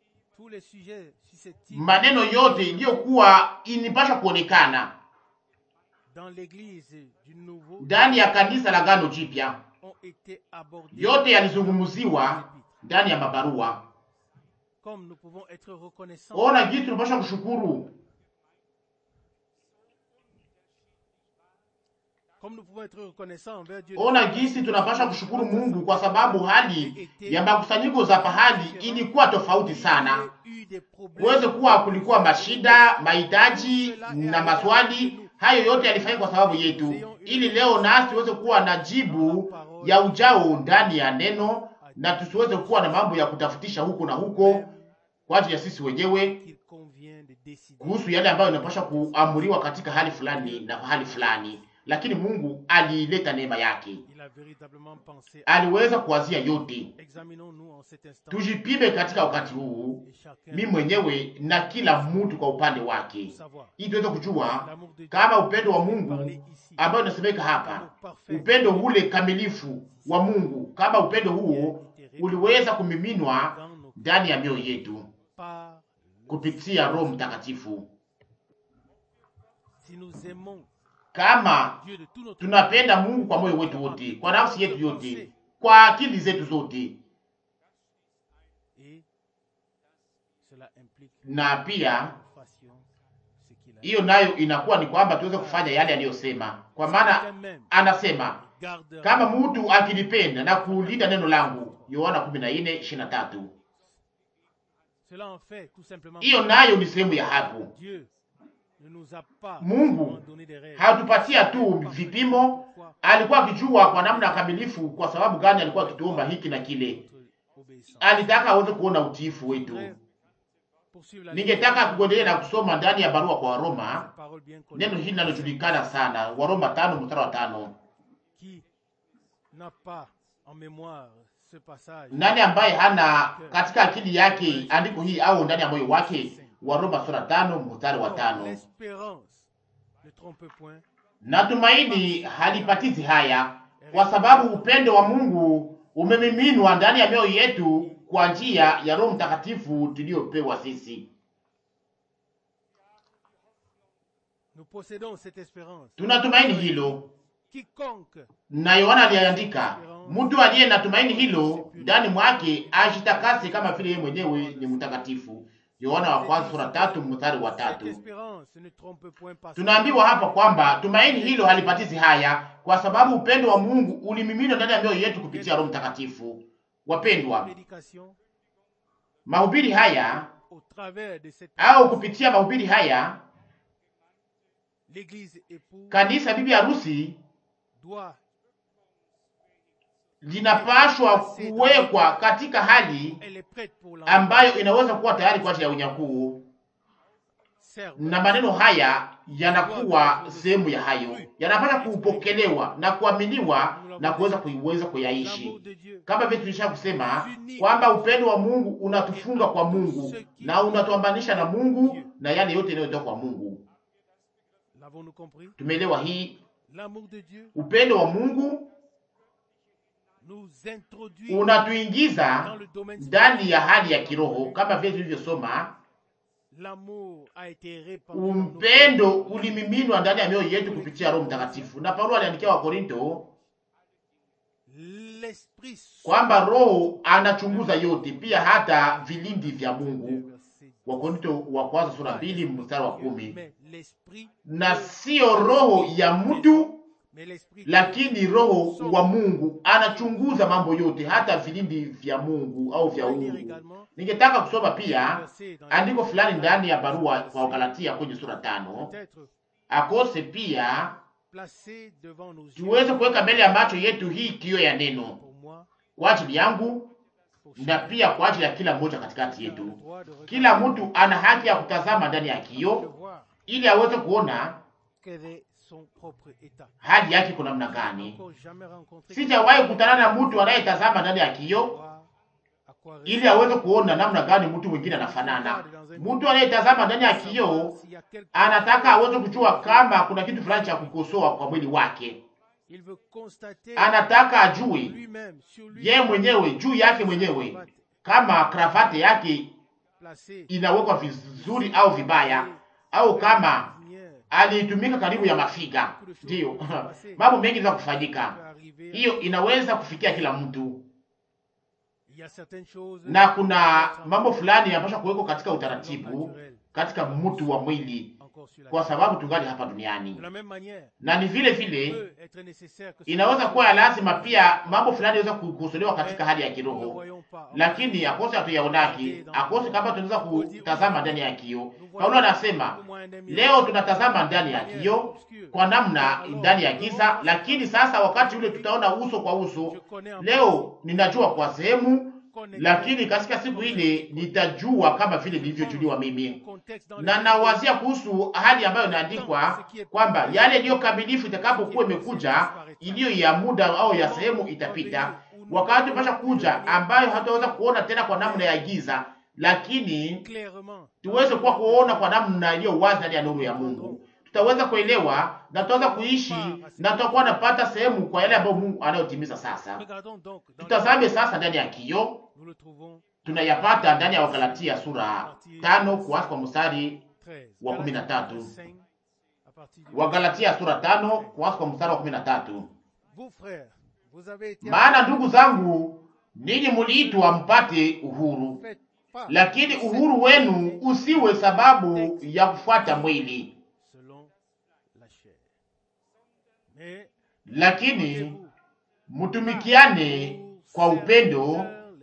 maneno yote iliyokuwa inipasha kuonekana ndani ya kanisa la Agano Jipya, yote yalizungumziwa ndani ya mabarua. Ona jinsi tunapasha kushukuru, ona jinsi tunapasha kushukuru Mungu kwa sababu hali ya makusanyiko za pahali ilikuwa tofauti sana. Kuweze kuwa kulikuwa mashida, mahitaji na maswali, hayo yote yalifanyika kwa sababu yetu, ili leo nasi tuweze kuwa na jibu ya ujao ndani ya neno, na tusiweze kuwa na mambo ya kutafutisha huko na huko kwa ajili ya sisi wenyewe kuhusu yale ambayo inapaswa kuamuriwa katika hali fulani na hali fulani. Lakini Mungu alileta neema yake, aliweza kuwazia yote. Tujipime katika wakati huu, mimi mwenyewe na kila mtu kwa upande wake, ili tuweze kujua kama upendo wa Mungu ambao unasemeka hapa, upendo ule kamilifu wa Mungu, kama upendo huo uliweza kumiminwa ndani ya mioyo yetu kupitia Roho Mtakatifu. kama tunapenda Mungu kwa moyo wetu wote, kwa nafsi yetu yote, kwa akili zetu zote, na pia hiyo nayo inakuwa ni kwamba tuweze kufanya yale aliyosema, kwa maana anasema kama mtu akilipenda na kulinda neno langu, Yohana 14:23. Hiyo nayo ni sehemu ya hapo. Mungu hatupatia tu vipimo, alikuwa akijua kwa namna kamilifu kwa sababu gani alikuwa akituomba hiki na kile. Alitaka aweze kuona utiifu wetu. Ningetaka kuendelea na kusoma ndani ya barua kwa Waroma, neno hili linalojulikana sana, Waroma 5:5. Nani ambaye hana katika akili yake andiko hii au ndani ya moyo wake? Waroma sura 5:5. Natumaini halipatizi haya, kwa sababu upendo wa Mungu umemiminwa ndani ya mioyo yetu kwa njia ya Roho Mtakatifu tuliyopewa sisi. Tunatumaini hilo, na Yohana aliandika, mtu aliye na tumaini hilo ndani mwake ajitakase kama vile yeye mwenyewe ni mtakatifu. Yohana wa kwanza sura 3:3. Tunaambiwa hapa kwamba tumaini hilo halipatizi haya, kwa sababu upendo wa Mungu ulimiminwa ndani ya mioyo yetu kupitia Roho Mtakatifu. Wapendwa, mahubiri haya au kupitia mahubiri haya, kanisa bibi harusi linapashwa kuwekwa katika hali ambayo inaweza kuwa tayari kwa ajili ya unyakuo, na maneno haya yanakuwa sehemu ya hayo, yanapaswa kupokelewa na kuaminiwa na kuweza kuyaishi, kama vile tulisha kusema kwamba upendo wa Mungu unatufunga kwa Mungu na unatuambanisha na Mungu na yale yote yanayotoka kwa Mungu. Tumeelewa hii? Upendo wa Mungu unatuingiza ndani ya hali ya kiroho, kama vile tulivyosoma, upendo ulimiminwa ndani ya mioyo yetu kupitia Roho Mtakatifu. Na Paulo aliandikia wa Korinto kwamba Roho anachunguza yote, pia hata vilindi vya Mungu. Wa Korinto wa kwanza sura 2:10. Na sio roho ya mtu, lakini Roho wa Mungu anachunguza mambo yote, hata vilindi vya Mungu au vya uungu. Ningetaka kusoma pia andiko fulani ndani ya barua kwa Galatia kwenye sura 5, akose pia tuweze kuweka mbele ya macho yetu hii kioo ya neno kwa ajili yangu na pia kwa ajili ya kila mmoja katikati yetu. Kila mtu ana haki ya kutazama ndani ya kioo ili aweze kuona hali yake kuna namna gani. Sijawahi kukutana na mtu anayetazama ndani ya kioo ili aweze kuona namna gani mtu mwingine anafanana. Mtu anayetazama ndani ya kioo anataka aweze kujua kama kuna kitu fulani cha kukosoa kwa mwili wake. Anataka ajue yeye mwenyewe juu yake mwenyewe kama kravati yake inawekwa vizuri au vibaya, au kama alitumika karibu ya mafiga. Ndio mambo mengi za kufanyika. Hiyo inaweza kufikia kila mtu, na kuna mambo fulani yanapaswa kuwekwa katika utaratibu katika mtu wa mwili, kwa sababu tungali hapa duniani. Na ni vile vile inaweza kuwa ya lazima pia mambo fulani yanaweza kukosolewa katika hali ya kiroho, lakini akose hatuyaonaki, akose kama tunaweza kutazama ndani ya kioo. Paulo anasema leo tunatazama ndani ya kioo kwa namna ndani ya giza, lakini sasa wakati ule tutaona uso kwa uso. Leo ninajua kwa sehemu, lakini katika siku ile nitajua kama vile nilivyojuliwa mimi. Na nawazia kuhusu hali ambayo inaandikwa kwamba yale iliyo kamilifu itakapokuwa imekuja, iliyo ya muda au ya sehemu itapita. Wakati pasha kuja ambayo hataweza kuona tena kwa namna ya giza, lakini tuweze kuwa kuona kwa namna iliyo wazi ndani ya nuru ya Mungu. Tutaweza kuelewa na tutaweza kuishi na tutakuwa napata sehemu kwa yale ambayo Mungu anayotimiza sasa. Tutazame sasa ndani ya kioo. Tunayapata ndani ya Wagalatia sura 5 kuanzia kwa mstari wa 13. Wagalatia sura 5 kuanzia kwa mstari wa 13. Maana ndugu zangu, ninyi muliitwa mpate uhuru, lakini uhuru wenu usiwe sababu ya kufuata mwili, lakini mutumikiane kwa upendo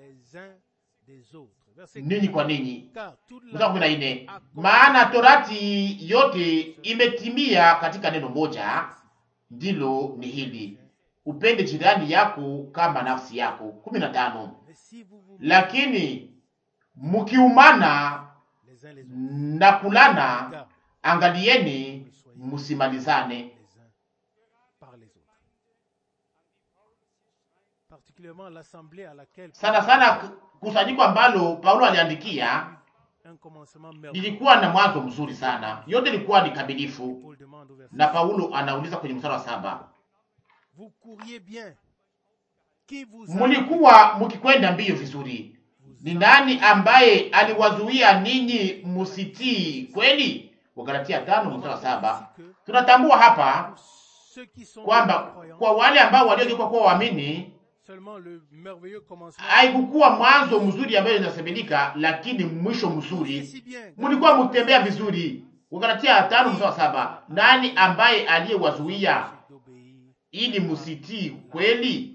ninyi kwa ninyi. Mstari 14. Maana torati yote imetimia katika neno moja, ndilo ni hili: upende jirani yako kama nafsi yako. 15. Lakini mukiumana na kulana, angalieni musimalizane. Sana sana kusanyiko ambalo Paulo aliandikia lilikuwa na mwanzo mzuri sana, yote ilikuwa ni kamilifu. Na Paulo anauliza kwenye mstari wa 7, mulikuwa mukikwenda mbio vizuri, ni nani ambaye aliwazuia ninyi musitii kweli? Wagalatia 5 mstari wa 7. Tunatambua hapa kwamba kwa wale ambao waliogeuka kuwa waamini haikukuwa mwanzo mzuri ambayo inasemekana, lakini mwisho mzuri. Mulikuwa mutembea vizuri. Wagalatia 5 mstari wa 7. Nani ambaye aliyewazuia ili musitii kweli?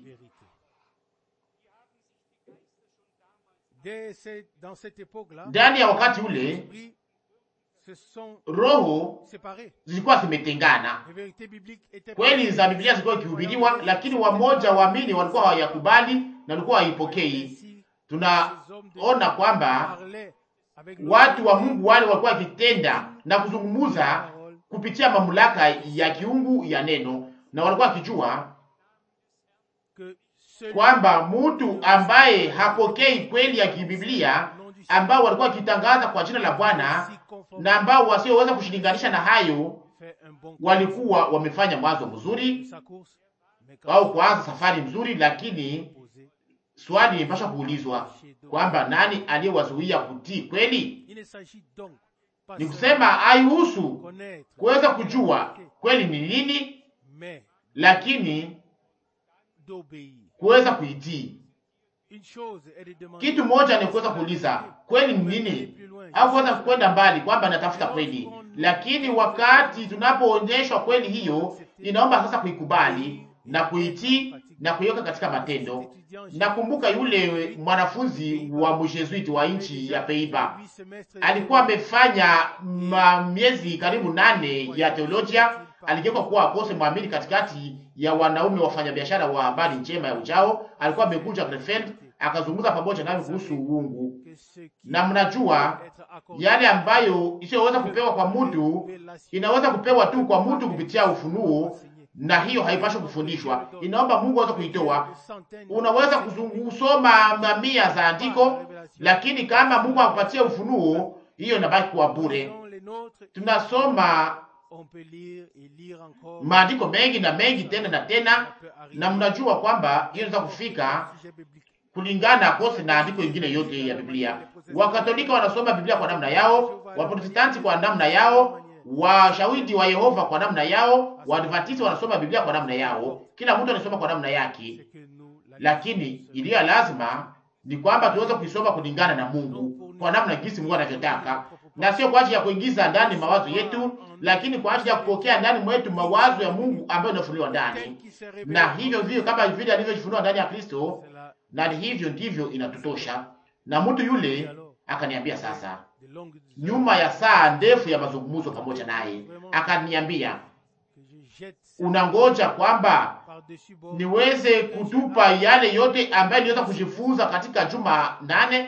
Ndani ya wakati ule roho zilikuwa zimetengana. Kweli za Biblia zilikuwa ikihubiriwa, lakini wamoja waamini walikuwa hawayakubali na walikuwa haipokei. Tunaona kwamba watu wa Mungu wale walikuwa wakitenda na kuzungumuza kupitia mamlaka ya kiungu ya neno, na walikuwa wakijua kwamba mtu ambaye hapokei kweli ya kibiblia, ambao walikuwa wakitangaza kwa jina la Bwana na ambao wasioweza kushilinganisha na hayo, walikuwa wamefanya mwanzo mzuri au kuanza safari mzuri. Lakini swali limepaswa kuulizwa kwamba nani aliyewazuia kutii kweli? Ni kusema haihusu kuweza kujua kweli ni nini, lakini kuweza kuitii. Kitu moja ni kuweza kuuliza kweli ni nini, au kuweza kwenda mbali kwamba natafuta kweli, lakini wakati tunapoonyeshwa kweli hiyo, inaomba sasa kuikubali na kuitii na kuiweka katika matendo. Nakumbuka yule mwanafunzi wa mjesuiti wa nchi ya Peiba, alikuwa amefanya miezi karibu 8 ya teolojia. Aligeuka kuwa apostoli mwamini katikati ya wanaume wafanyabiashara wa habari njema ya ujao. Alikuwa amekuja Krefeld, akazungumza pamoja nami kuhusu uungu. Na mnajua yale ambayo isiyoweza kupewa kwa mtu inaweza kupewa tu kwa mtu kupitia ufunuo, na hiyo haipaswi kufundishwa. Inaomba Mungu aweze kuitoa. Unaweza kusoma mamia za andiko, lakini kama Mungu akupatia ufunuo, hiyo inabaki kuwa bure. Tunasoma maandiko mengi na mengi tena na tena, na mnajua kwamba hiyo inaweza kufika kulingana kose na andiko ingine yote ya Biblia. Wakatolika wanasoma Biblia kwa namna yao, Waprotestanti kwa namna yao, Washahidi wa Yehova kwa namna yao, Waadventista wanasoma Biblia kwa namna yao. Kila mtu anasoma kwa namna yake, lakini iliyo lazima ni kwamba tuweze kuisoma kulingana na Mungu, kwa namna jinsi Mungu anavyotaka, na sio kwa ajili ya kuingiza ndani mawazo yetu, lakini kwa ajili ya kupokea ndani mwetu mawazo ya Mungu ambayo yanafunuliwa ndani. Na hivyo vile kama vile alivyojifunua ndani ya Kristo, na hivyo ndivyo inatutosha. Na mtu yule akaniambia sasa, nyuma ya saa ndefu ya mazungumzo pamoja naye, akaniambia, unangoja kwamba niweze kutupa yale yote ambayo niweza kujifunza katika juma 8?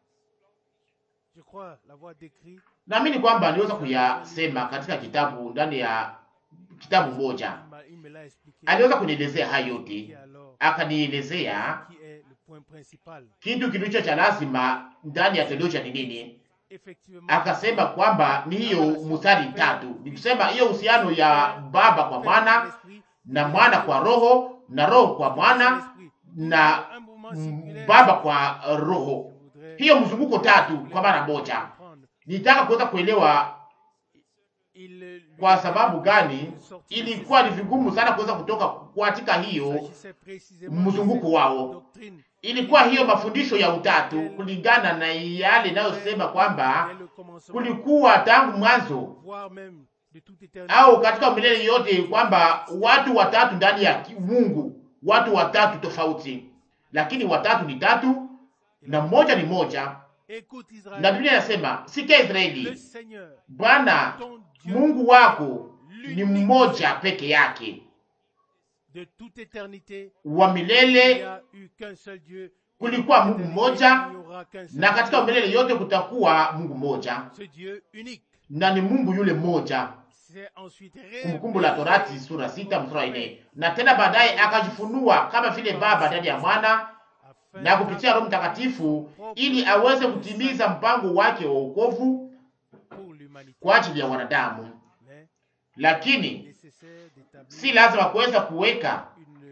Naamini kwamba niweza kuyasema katika kitabu, ndani ya kitabu moja. Aliweza kunielezea hayo yote, akanielezea kitu kilicho cha lazima ndani ya teolojia ni nini. Akasema kwamba ni hiyo mstari 3, ni kusema hiyo uhusiano ya Baba kwa Mwana na Mwana kwa Roho na Roho kwa Mwana na Baba kwa Roho, hiyo mzunguko 3 kwa mara moja. Nitaka kuweza kuelewa Kwa sababu gani? Ilikuwa ni vigumu sana kuweza kutoka katika hiyo mzunguko wao. Ilikuwa hiyo mafundisho ya utatu kulingana na yale inayosema kwamba kulikuwa tangu mwanzo au katika milele yote kwamba watu watatu ndani ya Mungu, watu watatu tofauti, lakini watatu ni tatu na mmoja ni moja. Na Biblia inasema, sikia Israeli, Bwana Mungu wako ni mmoja peke yake. Wa milele kulikuwa Mungu mmoja, na katika milele yote kutakuwa Mungu mmoja, na ni Mungu yule mmoja. Kumbukumbu la Torati sura 6 mstari 4. Na tena baadaye akajifunua kama vile Baba ndani ya Mwana na kupitia Roho Mtakatifu ili aweze kutimiza mpango wake wa wokovu kwa ajili ya wanadamu. Lakini si lazima kuweza kuweka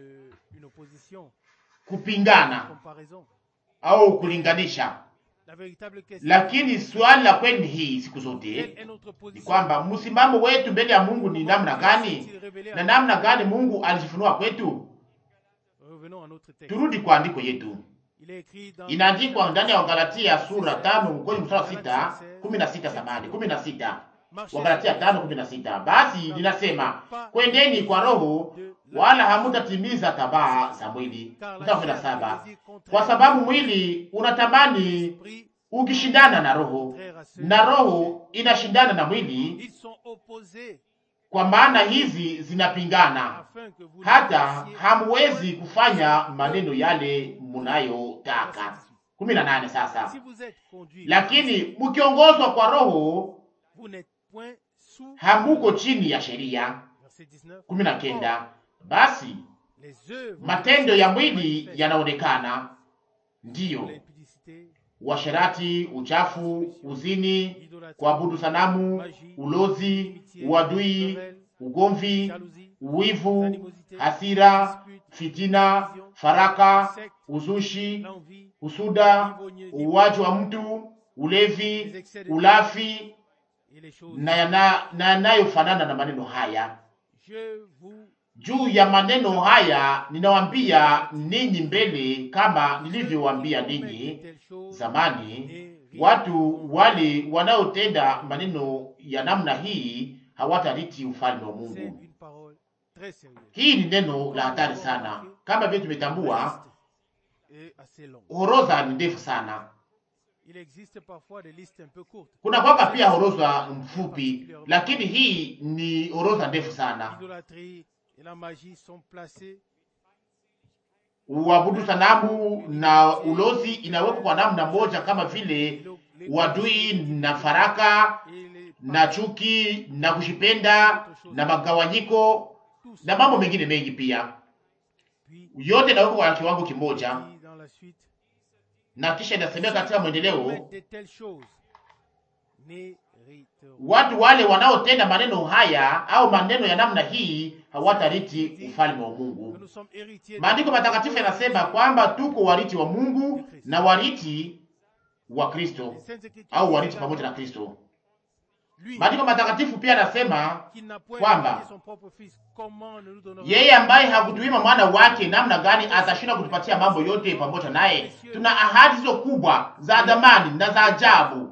kupingana au kulinganisha. Lakini swali la kweli hii siku zote ni kwamba msimamo wetu mbele ya Mungu ni namna gani, na namna gani Mungu alijifunua kwetu. Turudi kwa andiko yetu. Inaandikwa ndani ya Wagalatia sura 5 kwenye mstari 6, 16 samani, 16. Wagalatia 5:16. Basi linasema, kwendeni kwa roho wala hamutatimiza tamaa za mwili. Mstari 17. Kwa sababu mwili unatamani ukishindana na roho, na roho inashindana na mwili, kwa maana hizi zinapingana, hata hamuwezi kufanya maneno yale munayotaka. 18 sasa. Lakini mkiongozwa kwa roho hamuko chini ya sheria. 19. Basi matendo ya mwili yanaonekana, ndiyo: uasherati, uchafu, uzini, kuabudu sanamu, ulozi, uadui, ugomvi, uwivu, hasira, fitina, faraka, uzushi, usuda, uuaji wa mtu, ulevi, ulafi na yanayofanana na maneno haya. Juu ya maneno haya ninawaambia ninyi mbele, kama nilivyowaambia ninyi zamani. Watu wale wanaotenda maneno ya namna hii hawatariti ufalme wa Mungu. Hii ni neno la hatari sana. Kama vile tumetambua, horoza ni ndefu sana. Kuna kwamba pia horoza mfupi, lakini hii ni horoza ndefu sana. Uabudu sanamu na ulozi inawekwa kwa namna moja, kama vile uadui na faraka na chuki na kushipenda na magawanyiko na mambo mengine mengi pia, yote inawekwa kwa kiwango kimoja. Na kisha inasemea katika mwendeleo, watu wale wanaotenda maneno haya au maneno ya namna hii hawatariti ufalme wa Mungu. Maandiko matakatifu yanasema kwamba tuko wariti wa Mungu na wariti wa Kristo, au wariti pamoja na Kristo. Maandiko matakatifu pia yanasema kwamba yeye ambaye hakutuima mwana wake, namna gani atashinda kutupatia mambo yote pamoja naye? Tuna ahadi hizo kubwa za dhamani na za ajabu.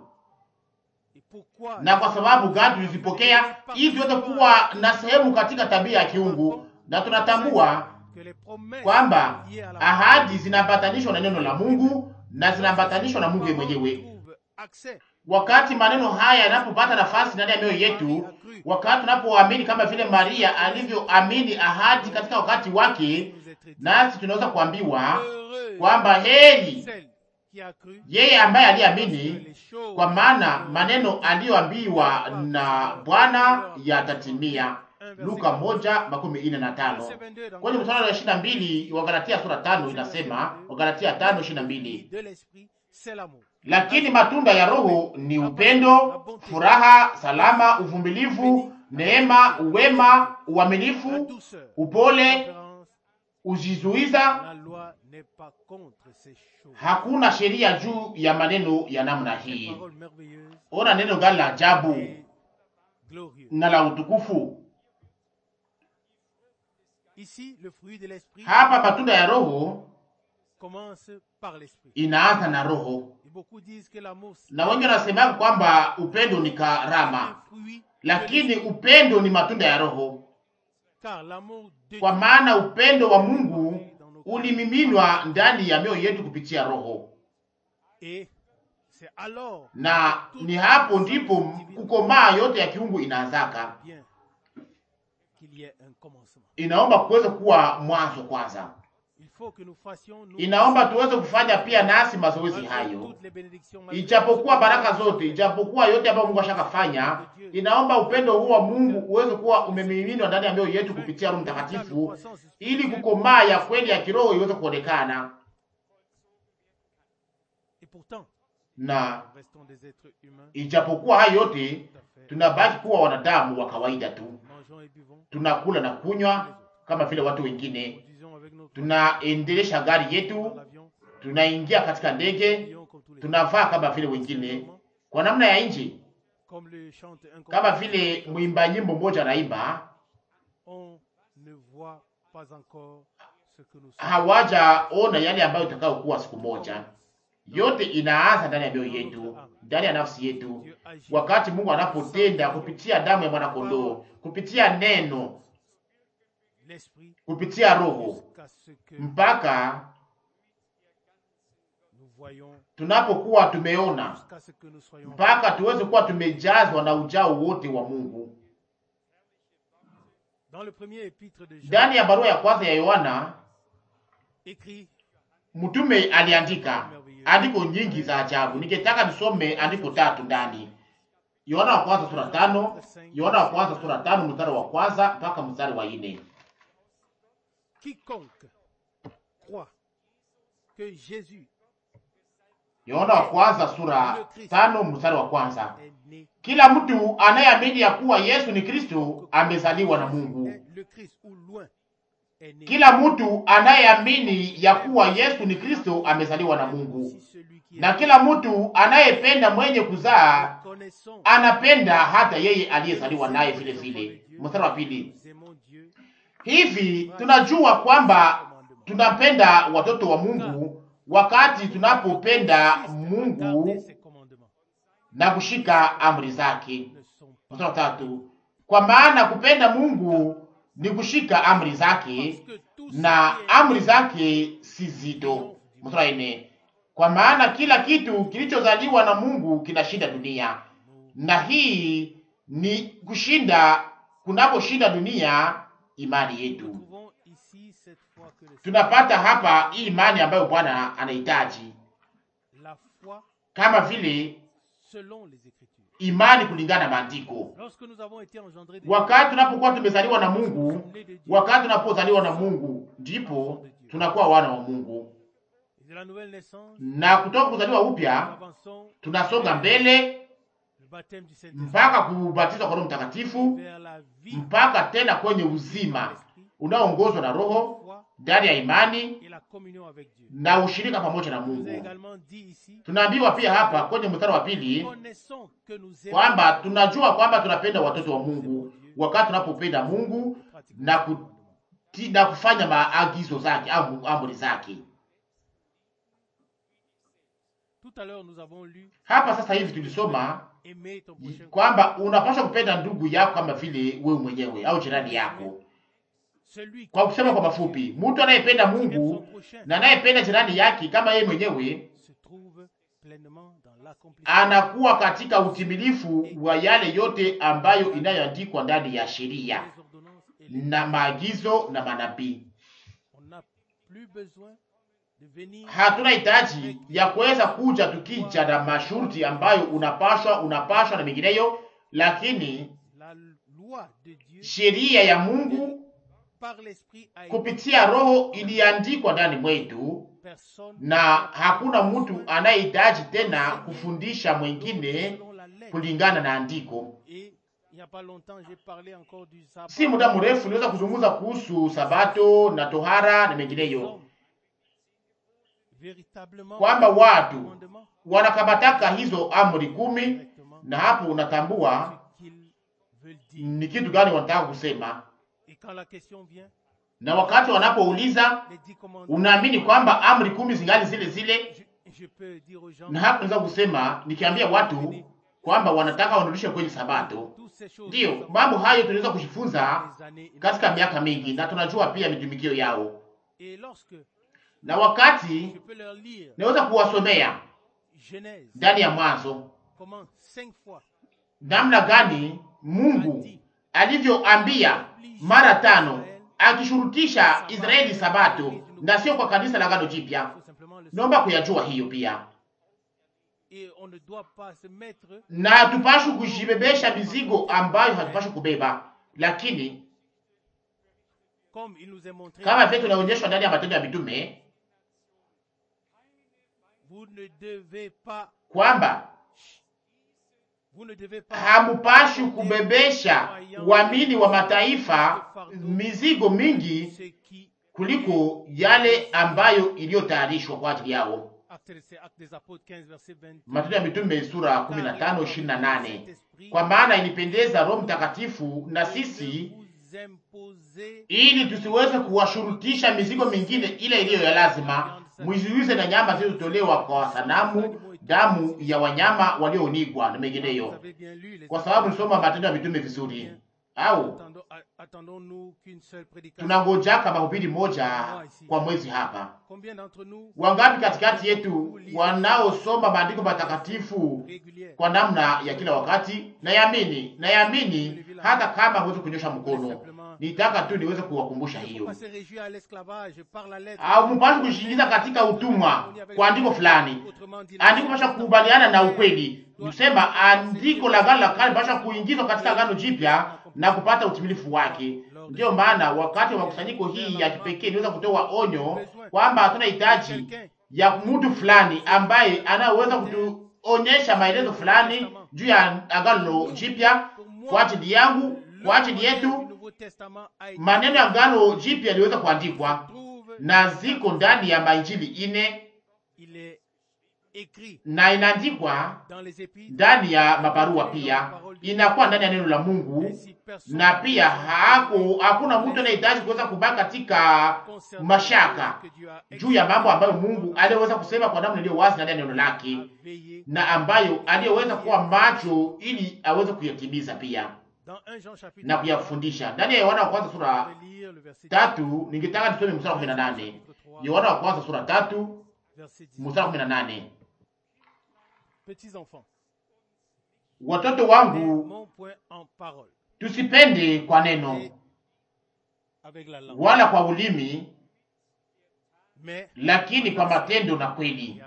Na kwa sababu gani tulizipokea? Ili tuweze kuwa na sehemu katika tabia ya kiungu, na tunatambua kwamba ahadi zinaambatanishwa na neno la Mungu na zinaambatanishwa na Mungu mwenyewe. Wakati maneno haya yanapopata nafasi ndani ya mioyo yetu, wakati tunapoamini kama vile Maria alivyoamini ahadi katika wakati wake, nasi tunaweza kuambiwa kwamba heri yeye ambaye aliamini, kwa maana maneno aliyoambiwa na Bwana yatatimia. Luka 1:45. Kwenye mstari wa 22 wa Galatia sura 5 inasema, wa Galatia 5:22, lakini matunda ya Roho ni upendo, furaha, salama, uvumilivu, neema, uwema, uaminifu, upole, ujizuiza. Hakuna sheria juu ya maneno ya namna hii. Ona neno gani la ajabu! na la utukufu. Hapa matunda ya Roho inaanza na Roho, na wengi wanasema kwamba upendo ni karama, lakini upendo ni matunda ya Roho, kwa maana upendo wa Mungu ulimiminwa ndani ya mioyo yetu kupitia Roho, na ni hapo ndipo kukomaa yote ya kiungu inaanzaka. Inaomba kuweza kuwa mwanzo kwanza. Inaomba tuweze kufanya pia nasi mazoezi hayo, ijapokuwa baraka zote, ijapokuwa yote ambayo Mungu ashakafanya. Inaomba upendo huu wa Mungu uweze kuwa umemiminwa ndani ya mioyo yetu kupitia Roho Mtakatifu, ili kukomaa ya kweli ya kiroho iweze kuonekana. Na ijapokuwa hayo yote, tunabaki kuwa wanadamu wa kawaida tu. Tunakula na kunywa kama vile watu wengine, tunaendelesha gari yetu, tunaingia katika ndege, tunavaa kama vile wengine kwa namna ya nje, kama vile mwimba nyimbo mmoja anaimba, hawajaona yale ambayo itakayokuwa siku moja. Yote inaanza ndani ya mioyo yetu, ndani ya nafsi yetu, wakati Mungu anapotenda kupitia damu ya mwana kondoo, kupitia neno, kupitia Roho, mpaka tunapokuwa tumeona, mpaka tuweze kuwa tumejazwa na ujao wote wa Mungu. Ndani ya barua ya kwanza ya Yohana, mtume aliandika andiko nyingi za ajabu. Ningetaka nisome andiko 3 ndani. Yohana wa kwanza sura 5, Yohana wa kwanza sura 5 mstari wa kwanza mpaka mstari wa 4. Yohana wa kwanza sura 5 mstari wa kwanza. Kila mtu anayeamini ya kuwa Yesu ni Kristo amezaliwa na Mungu. Kila mtu anayeamini ya kuwa Yesu ni Kristo amezaliwa na Mungu. Na kila mtu anayependa mwenye kuzaa anapenda hata yeye aliyezaliwa naye vile vile. Mstari wa 2. Hivi tunajua kwamba tunapenda watoto wa Mungu wakati tunapopenda Mungu na kushika amri zake. Mstari wa 3. Kwa maana kupenda Mungu ni kushika amri zake, na amri zake si zito. Mstari wa 4. Kwa maana kila kitu kilichozaliwa na Mungu kinashinda dunia, na hii ni kushinda kunaposhinda dunia imani yetu. Tunapata hapa hii imani ambayo Bwana anahitaji, kama vile imani kulingana na maandiko. Wakati tunapokuwa tumezaliwa na Mungu, wakati tunapozaliwa na Mungu, ndipo tunakuwa wana wa Mungu. Na kutoka kuzaliwa upya tunasonga mbele mpaka kubatizwa kwa Roho Mtakatifu, mpaka tena kwenye uzima unaoongozwa na Roho ndani ya imani na ushirika pamoja na Mungu. Tunaambiwa pia hapa kwenye mstari wa 2 kwamba tunajua kwamba tunapenda watoto wa Mungu wakati tunapopenda Mungu na kufanya maagizo zake au amri zake. Hapa sasa hivi tulisoma kwamba unapaswa kupenda ndugu yako kama vile wewe mwenyewe au jirani yako. Kwa kusema kwa mafupi, mtu anayependa Mungu na anayependa jirani yake kama yeye mwenyewe anakuwa katika utimilifu wa yale yote ambayo inayoandikwa ndani ya sheria na maagizo na manabii. Hatuna hitaji ya kuweza kuja tukija na masharti ambayo unapashwa na mengineyo, lakini sheria ya Mungu kupitia Roho iliandikwa ndani mwetu, na hakuna mtu anayehitaji tena kufundisha mwingine kulingana na andiko. Si muda mrefu niweza kuzungumza kuhusu Sabato na tohara na mengineyo, kwamba watu wanakamataka hizo amri 10, na hapo unatambua ni kitu gani wanataka kusema. Na wakati wanapouliza, unaamini kwamba amri 10 zingali zile zile? Na hapo naweza kusema, nikiambia watu kwamba wanataka wanarudishe kwenye Sabato. Ndio, mambo hayo tunaweza kujifunza katika miaka mingi, na tunajua pia mitumikio yao. Na wakati naweza kuwasomea ndani ya Mwanzo namna gani Mungu alivyoambia mara 5 akishurutisha Israeli Sabato, na sio kwa kanisa la Agano Jipya. Naomba kuyajua hiyo pia, na tupashu kujibebesha mizigo ambayo hatupashi kubeba, lakini kama vile tunaonyeshwa ndani ya Matendo ya Mitume kwamba hamupashi kubebesha waamini wa mataifa mizigo mingi kuliko yale ambayo iliyotayarishwa kwa ajili yao. Matendo ya Mitume sura 15:28. Kwa maana ilipendeza Roho Mtakatifu na sisi, ili tusiweze kuwashurutisha mizigo mingine ile iliyo ya lazima, mwizuize na nyama zilizotolewa kwa sanamu, damu ya wanyama waliounigwa na mengineyo. Kwa sababu nisoma Matendo ya Mitume vizuri, au tunangojaka mahubiri moja kwa mwezi hapa. Wangapi katikati yetu wanaosoma maandiko matakatifu kwa namna ya kila wakati? Nayamini hata kama huwezi kunyosha mkono. Nitaka tu niweze kuwakumbusha hiyo. Au mpasha kushingiza katika utumwa kwa andiko fulani. Andiko pasha kukubaliana na ukweli. Nisema andiko la Agano la Kale pasha kuingizwa katika Agano Jipya na kupata utimilifu wake. Ndio maana wakati wa kusanyiko hii ya kipekee niweza kutoa onyo kwamba hatuna hitaji ya mtu fulani ambaye anaweza kutuonyesha maelezo fulani juu ya Agano Jipya kwa ajili yangu, kwa ajili yetu. Maneno ya Agano Jipya yaliweza kuandikwa na ziko ndani ya Injili 4 na inaandikwa ndani ya mabarua pia, inakuwa ndani ya neno la Mungu. Na pia hakuna mtu anayehitaji kuweza kubaki katika mashaka juu ya mambo ambayo Mungu aliyeweza kusema kwa namna iliyo wazi ndani ya neno lake, na ambayo aliyeweza kuwa macho ili aweze kuyatimiza pia na kuyafundisha. Ndani ya Yohana wa kwanza sura 3, ningetaka nisome mstari wa 18. Yohana wa kwanza sura 3 mstari wa 18. Watoto wangu, tusipende kwa neno wala kwa ulimi, lakini kwa matendo na kweli.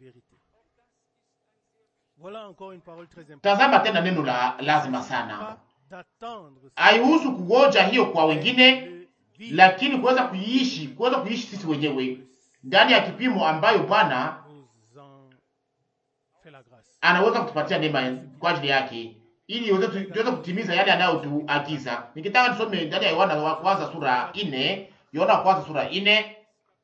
Tazama tena neno la lazima sana. Haihusu kugoja hiyo kwa wengine, lakini kuweza kuishi sisi wenyewe ndani ya kipimo ambayo Bwana anaweza kutupatia neema kwa ajili yake, ili tuweze kutimiza yale anayotuagiza. Nikitaka nisome ndani ya Yohana wa kwanza sura 4, Yohana wa kwanza sura 4.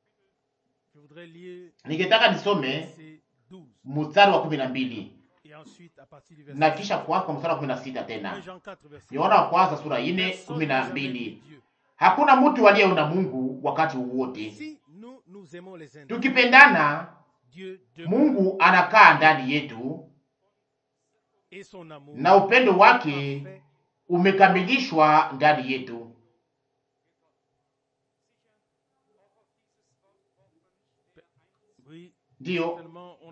Nikitaka nisome mstari wa 12 na kisha kwa mstari wa 16 tena. Yohana wa kwanza sura 4:12. Hakuna mtu aliyeona Mungu wakati wowote. Tukipendana, Mungu anakaa ndani yetu na upendo wake umekamilishwa ndani yetu. Ndio,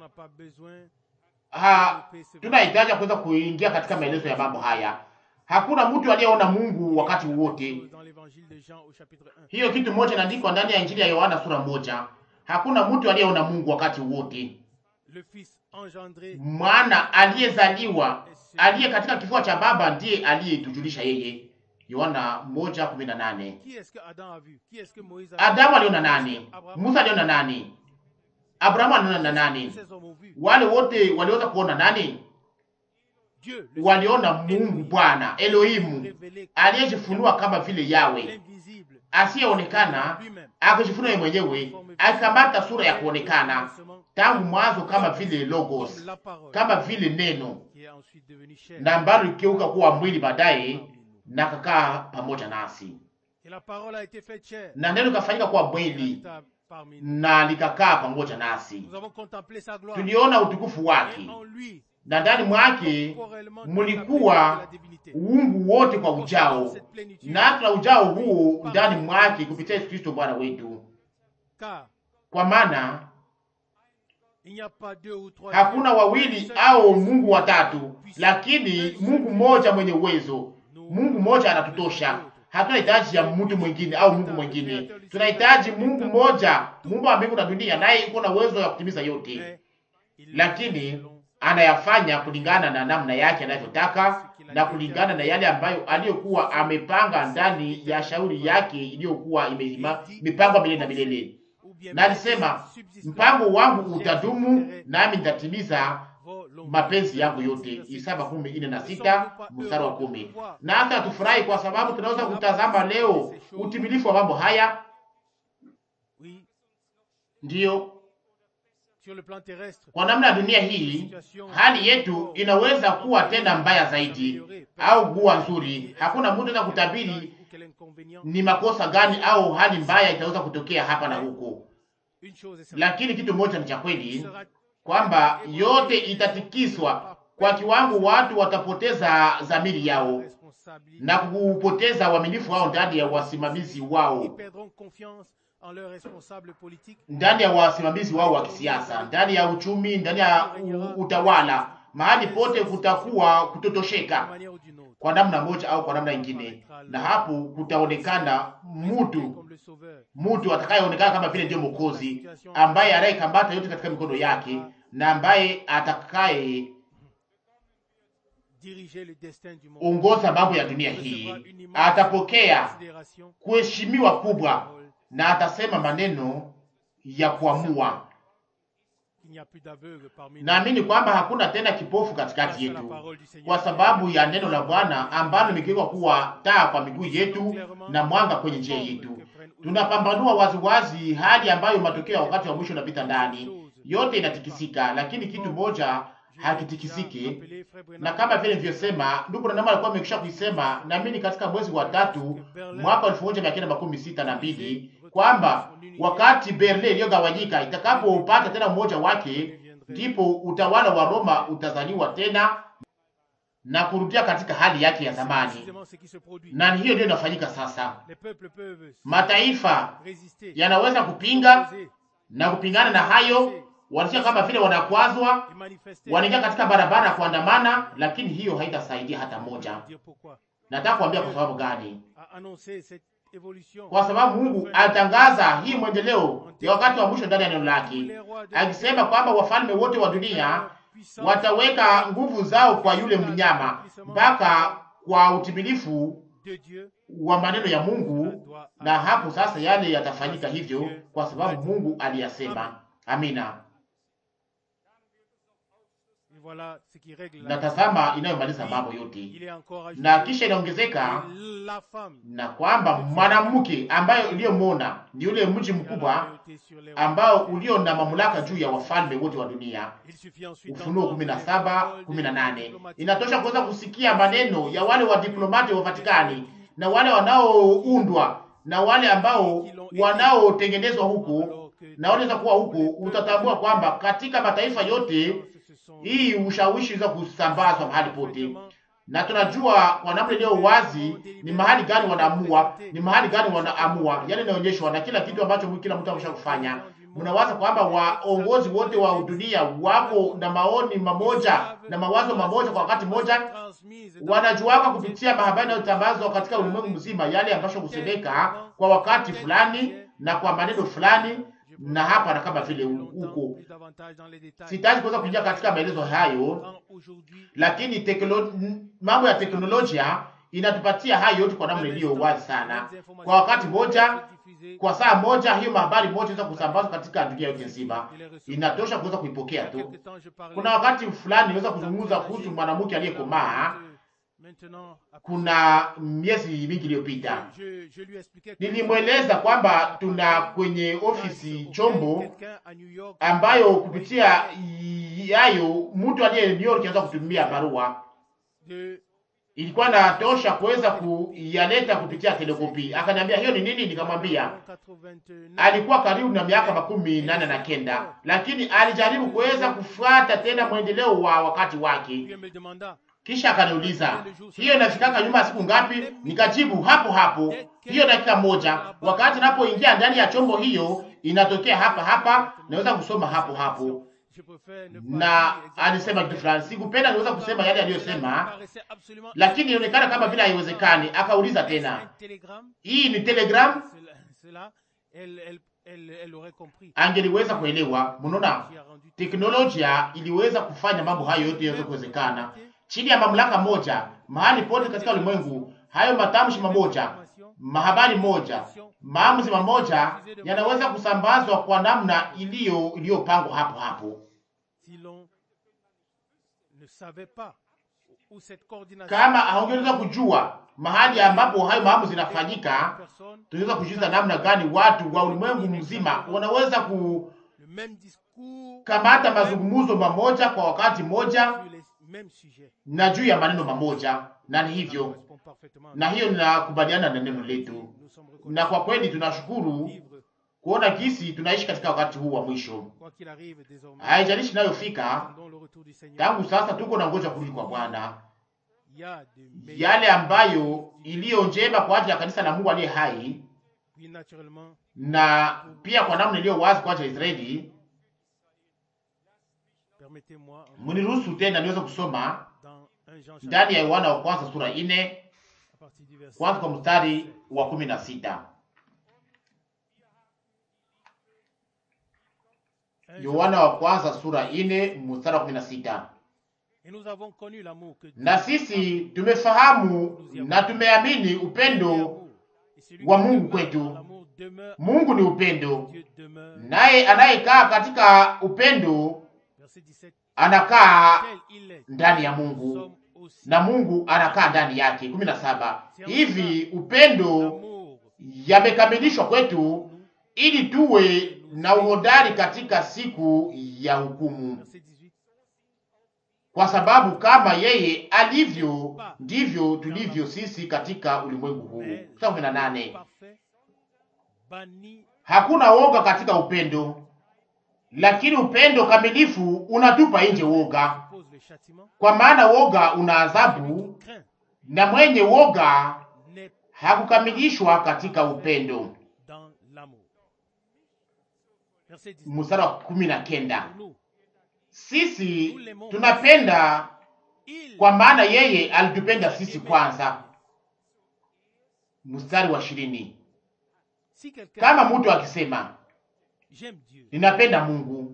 tunahitaji kuweza kuingia katika maelezo ya mambo haya. Hakuna mtu aliyeona Mungu wakati wote. Hiyo kitu moja inaandikwa ndani ya Injili ya Yohana sura 1. Hakuna mtu aliyeona Mungu wakati wote. Mwana aliyezaliwa, aliye katika kifua cha baba ndiye aliyetujulisha yeye. Yohana 1:18. Adamu aliona nani? Musa aliona nani? Abrahamu aliona nani? Wale wote waliweza kuona nani? Waliona Mungu Bwana Elohimu aliyejifunua kama vile Yawe, asiyeonekana, akijifunua yeye mwenyewe, akikamata sura ya kuonekana tangu mwanzo, kama vile logos, kama vile neno, na ambalo likeuka kuwa mwili baadaye na kakaa pamoja nasi, na neno likafanyika kuwa mwili na likakaa pamoja nasi. Tuliona utukufu wake, na ndani mwake mulikuwa uungu wote kwa ujao, na tuna ujao huu ndani mwake kupitia Yesu Kristo Bwana wetu. Kwa maana hakuna wawili au Mungu watatu, lakini Mungu mmoja mwenye uwezo. Mungu mmoja anatutosha. Hatuna hitaji ya mtu mwingine au Mungu mwingine. Tunahitaji Mungu mmoja, Mungu wa mbingu na dunia, naye yuko na uwezo wa kutimiza yote, lakini anayafanya kulingana na namna yake anavyotaka na kulingana na yale ambayo aliyokuwa amepanga ndani ya shauri yake iliyokuwa imepangwa milele na milele. Na alisema, mpango wangu utadumu, nami nitatimiza mapenzi yangu yote. Isaya 46 mstari wa 10. Na hata tufurahi kwa sababu tunaweza kutazama leo utimilifu wa mambo haya. Ndiyo, kwa namna ya dunia hii, hali yetu inaweza kuwa tena mbaya zaidi au kuwa nzuri. Hakuna mtu anaweza kutabiri ni makosa gani au hali mbaya itaweza kutokea hapa na huko, lakini kitu moja ni cha kweli, kwamba yote itatikiswa kwa kiwango watu watapoteza dhamiri yao na kupoteza uaminifu wao ndani ya wasimamizi wao, ndani ya wasimamizi wao wa kisiasa, ndani ya uchumi, ndani ya utawala. Mahali pote kutakuwa kutotosheka kwa namna moja au kwa namna nyingine, na hapo kutaonekana mtu atakayeonekana kama vile ndio Mwokozi, ambaye anayekambata yote katika mikono yake, na ambaye atakaye ongoza mambo ya dunia hii. Atapokea kuheshimiwa kubwa na atasema maneno ya kuamua. Naamini kwamba hakuna tena kipofu katikati yetu, kwa sababu ya neno la Bwana ambalo limegeuka kuwa taa kwa miguu yetu na mwanga kwenye njia yetu. Tunapambanua waziwazi hali ambayo matokeo ya wakati wa mwisho unapita ndani. Yote inatikisika, lakini kitu moja hakitikisiki. Na kama vile nilivyosema, ndugu Branham alikuwa amekwisha kuisema, naamini katika mwezi wa 3 mwaka 1962, kwamba wakati Berlin iliyogawanyika itakapopata tena mmoja wake, ndipo utawala wa Roma utazaliwa tena na kurudia katika hali yake ya zamani. Na hiyo ndio inafanyika sasa. Mataifa yanaweza kupinga na kupingana na hayo, wanasikia kama vile wanakwazwa, wanaingia katika barabara kuandamana, lakini hiyo haitasaidia hata moja. Nataka kuambia kwa sababu gani? Kwa sababu Mungu atangaza hii mwendeleo ya wakati wa mwisho ndani ya neno lake, akisema kwamba wafalme wote wa dunia wataweka nguvu zao kwa yule mnyama mpaka kwa utimilifu wa maneno ya Mungu. Na hapo sasa yale yatafanyika hivyo kwa sababu Mungu aliyasema. Amina. Na tazama inayomaliza mambo yote, na kisha inaongezeka na kwamba mwanamke ambayo uliyomwona ni yule mji mkubwa ambao ulio na mamlaka juu ya wafalme wote wa dunia. Ufunuo 17:18. Inatosha kuweza kusikia maneno ya wale wa diplomati wa Vatikani na wale wanaoundwa na wale ambao wanaotengenezwa huko na wanaweza kuwa huko. Utatambua kwamba katika mataifa yote hii ushawishi za kusambazwa mahali pote, na tunajua kwa namna iliyo wazi ni mahali gani wanaamua, yale inaonyeshwa na kila kitu ambacho kila mtu amesha kufanya. Mnawaza kwamba waongozi wote wa dunia wako na maoni mamoja na mawazo mamoja kwa wakati mmoja, wanajuaka kupitia mahabari yanayotambazwa katika ulimwengu mzima yale ambayo kusemeka kwa wakati fulani na kwa maneno fulani. Na hapa na kama vile huko sitaji kuweza kuingia katika maelezo hayo, lakini mambo ya teknolojia inatupatia hayo yote kwa namna iliyo wazi sana. Kwa wakati moja, kwa saa moja, hiyo habari moja inaweza kusambazwa katika dunia yote nzima. Inatosha kuweza kuipokea tu. Kuna wakati fulani niweza kuzungumza kuhusu mwanamke aliyekomaa kuna miezi mingi iliyopita. Nilimweleza kwamba tuna kwenye ofisi chombo ambayo kupitia yayo mtu aliye New York anaweza kutumia barua, ilikuwa na tosha kuweza kuyaleta kupitia telekopi. Akaniambia hiyo ni nini? Nikamwambia alikuwa karibu na miaka 89, lakini alijaribu kuweza kufuata tena mwendeleo wa wakati wake. Kisha akaniuliza hiyo inafikaka nyuma siku ngapi? Nikajibu hapo hapo, hiyo dakika moja. Wakati napoingia ndani ya chombo hiyo inatokea hapa hapa, naweza kusoma hapo hapo. Na alisema kitu fulani, sikupenda niweza kusema yale aliyosema, lakini inaonekana kama vile haiwezekani. Akauliza tena, hii ni telegram? Angeliweza kuelewa. Mnaona, teknolojia iliweza kufanya mambo hayo yote yaweze kuwezekana chini ya mamlaka moja, mahali pote katika ulimwengu. Hayo matamshi mamoja, mahabari moja, maamuzi mamoja yanaweza kusambazwa kwa namna iliyopangwa hapo hapo. Kama haungeweza kujua mahali ambapo hayo maamuzi yanafanyika, tunaweza kujiuliza namna gani watu wa ulimwengu mzima wanaweza kukamata mazungumzo mamoja kwa wakati moja na juu ya maneno mamoja. Na ni hivyo, na hiyo ninakubaliana na neno letu, na kwa kweli tunashukuru kuona jinsi tunaishi katika wakati huu wa mwisho. Haijalishi nayofika, tangu sasa tuko na ngoja kurudi kwa Bwana. Yale ambayo iliyo njema kwa ajili ya kanisa la Mungu aliye hai, na pia kwa namna iliyo wazi kwa ajili ya Israeli. Muniruhusu tena niweze kusoma ndani ya Yohana wa kwanza sura 4 kwanza kwa mstari wa 16. Yohana wa kwanza sura 4 mstari wa 16. Na sisi tumefahamu na tumeamini upendo wa Mungu kwetu. Mungu ni upendo, naye anayekaa katika upendo anakaa ndani ya Mungu na Mungu anakaa ndani yake. 17. Hivi upendo yamekamilishwa kwetu ili tuwe na uhodari katika siku ya hukumu, kwa sababu kama yeye alivyo ndivyo tulivyo sisi katika ulimwengu huu. 18. Hakuna woga katika upendo, lakini upendo kamilifu unatupa nje woga, kwa maana woga una adhabu, na mwenye woga hakukamilishwa katika upendo. Mstari wa 19. Sisi tunapenda kwa maana yeye alitupenda sisi kwanza. Mstari wa 20. Kama mtu akisema ninapenda Mungu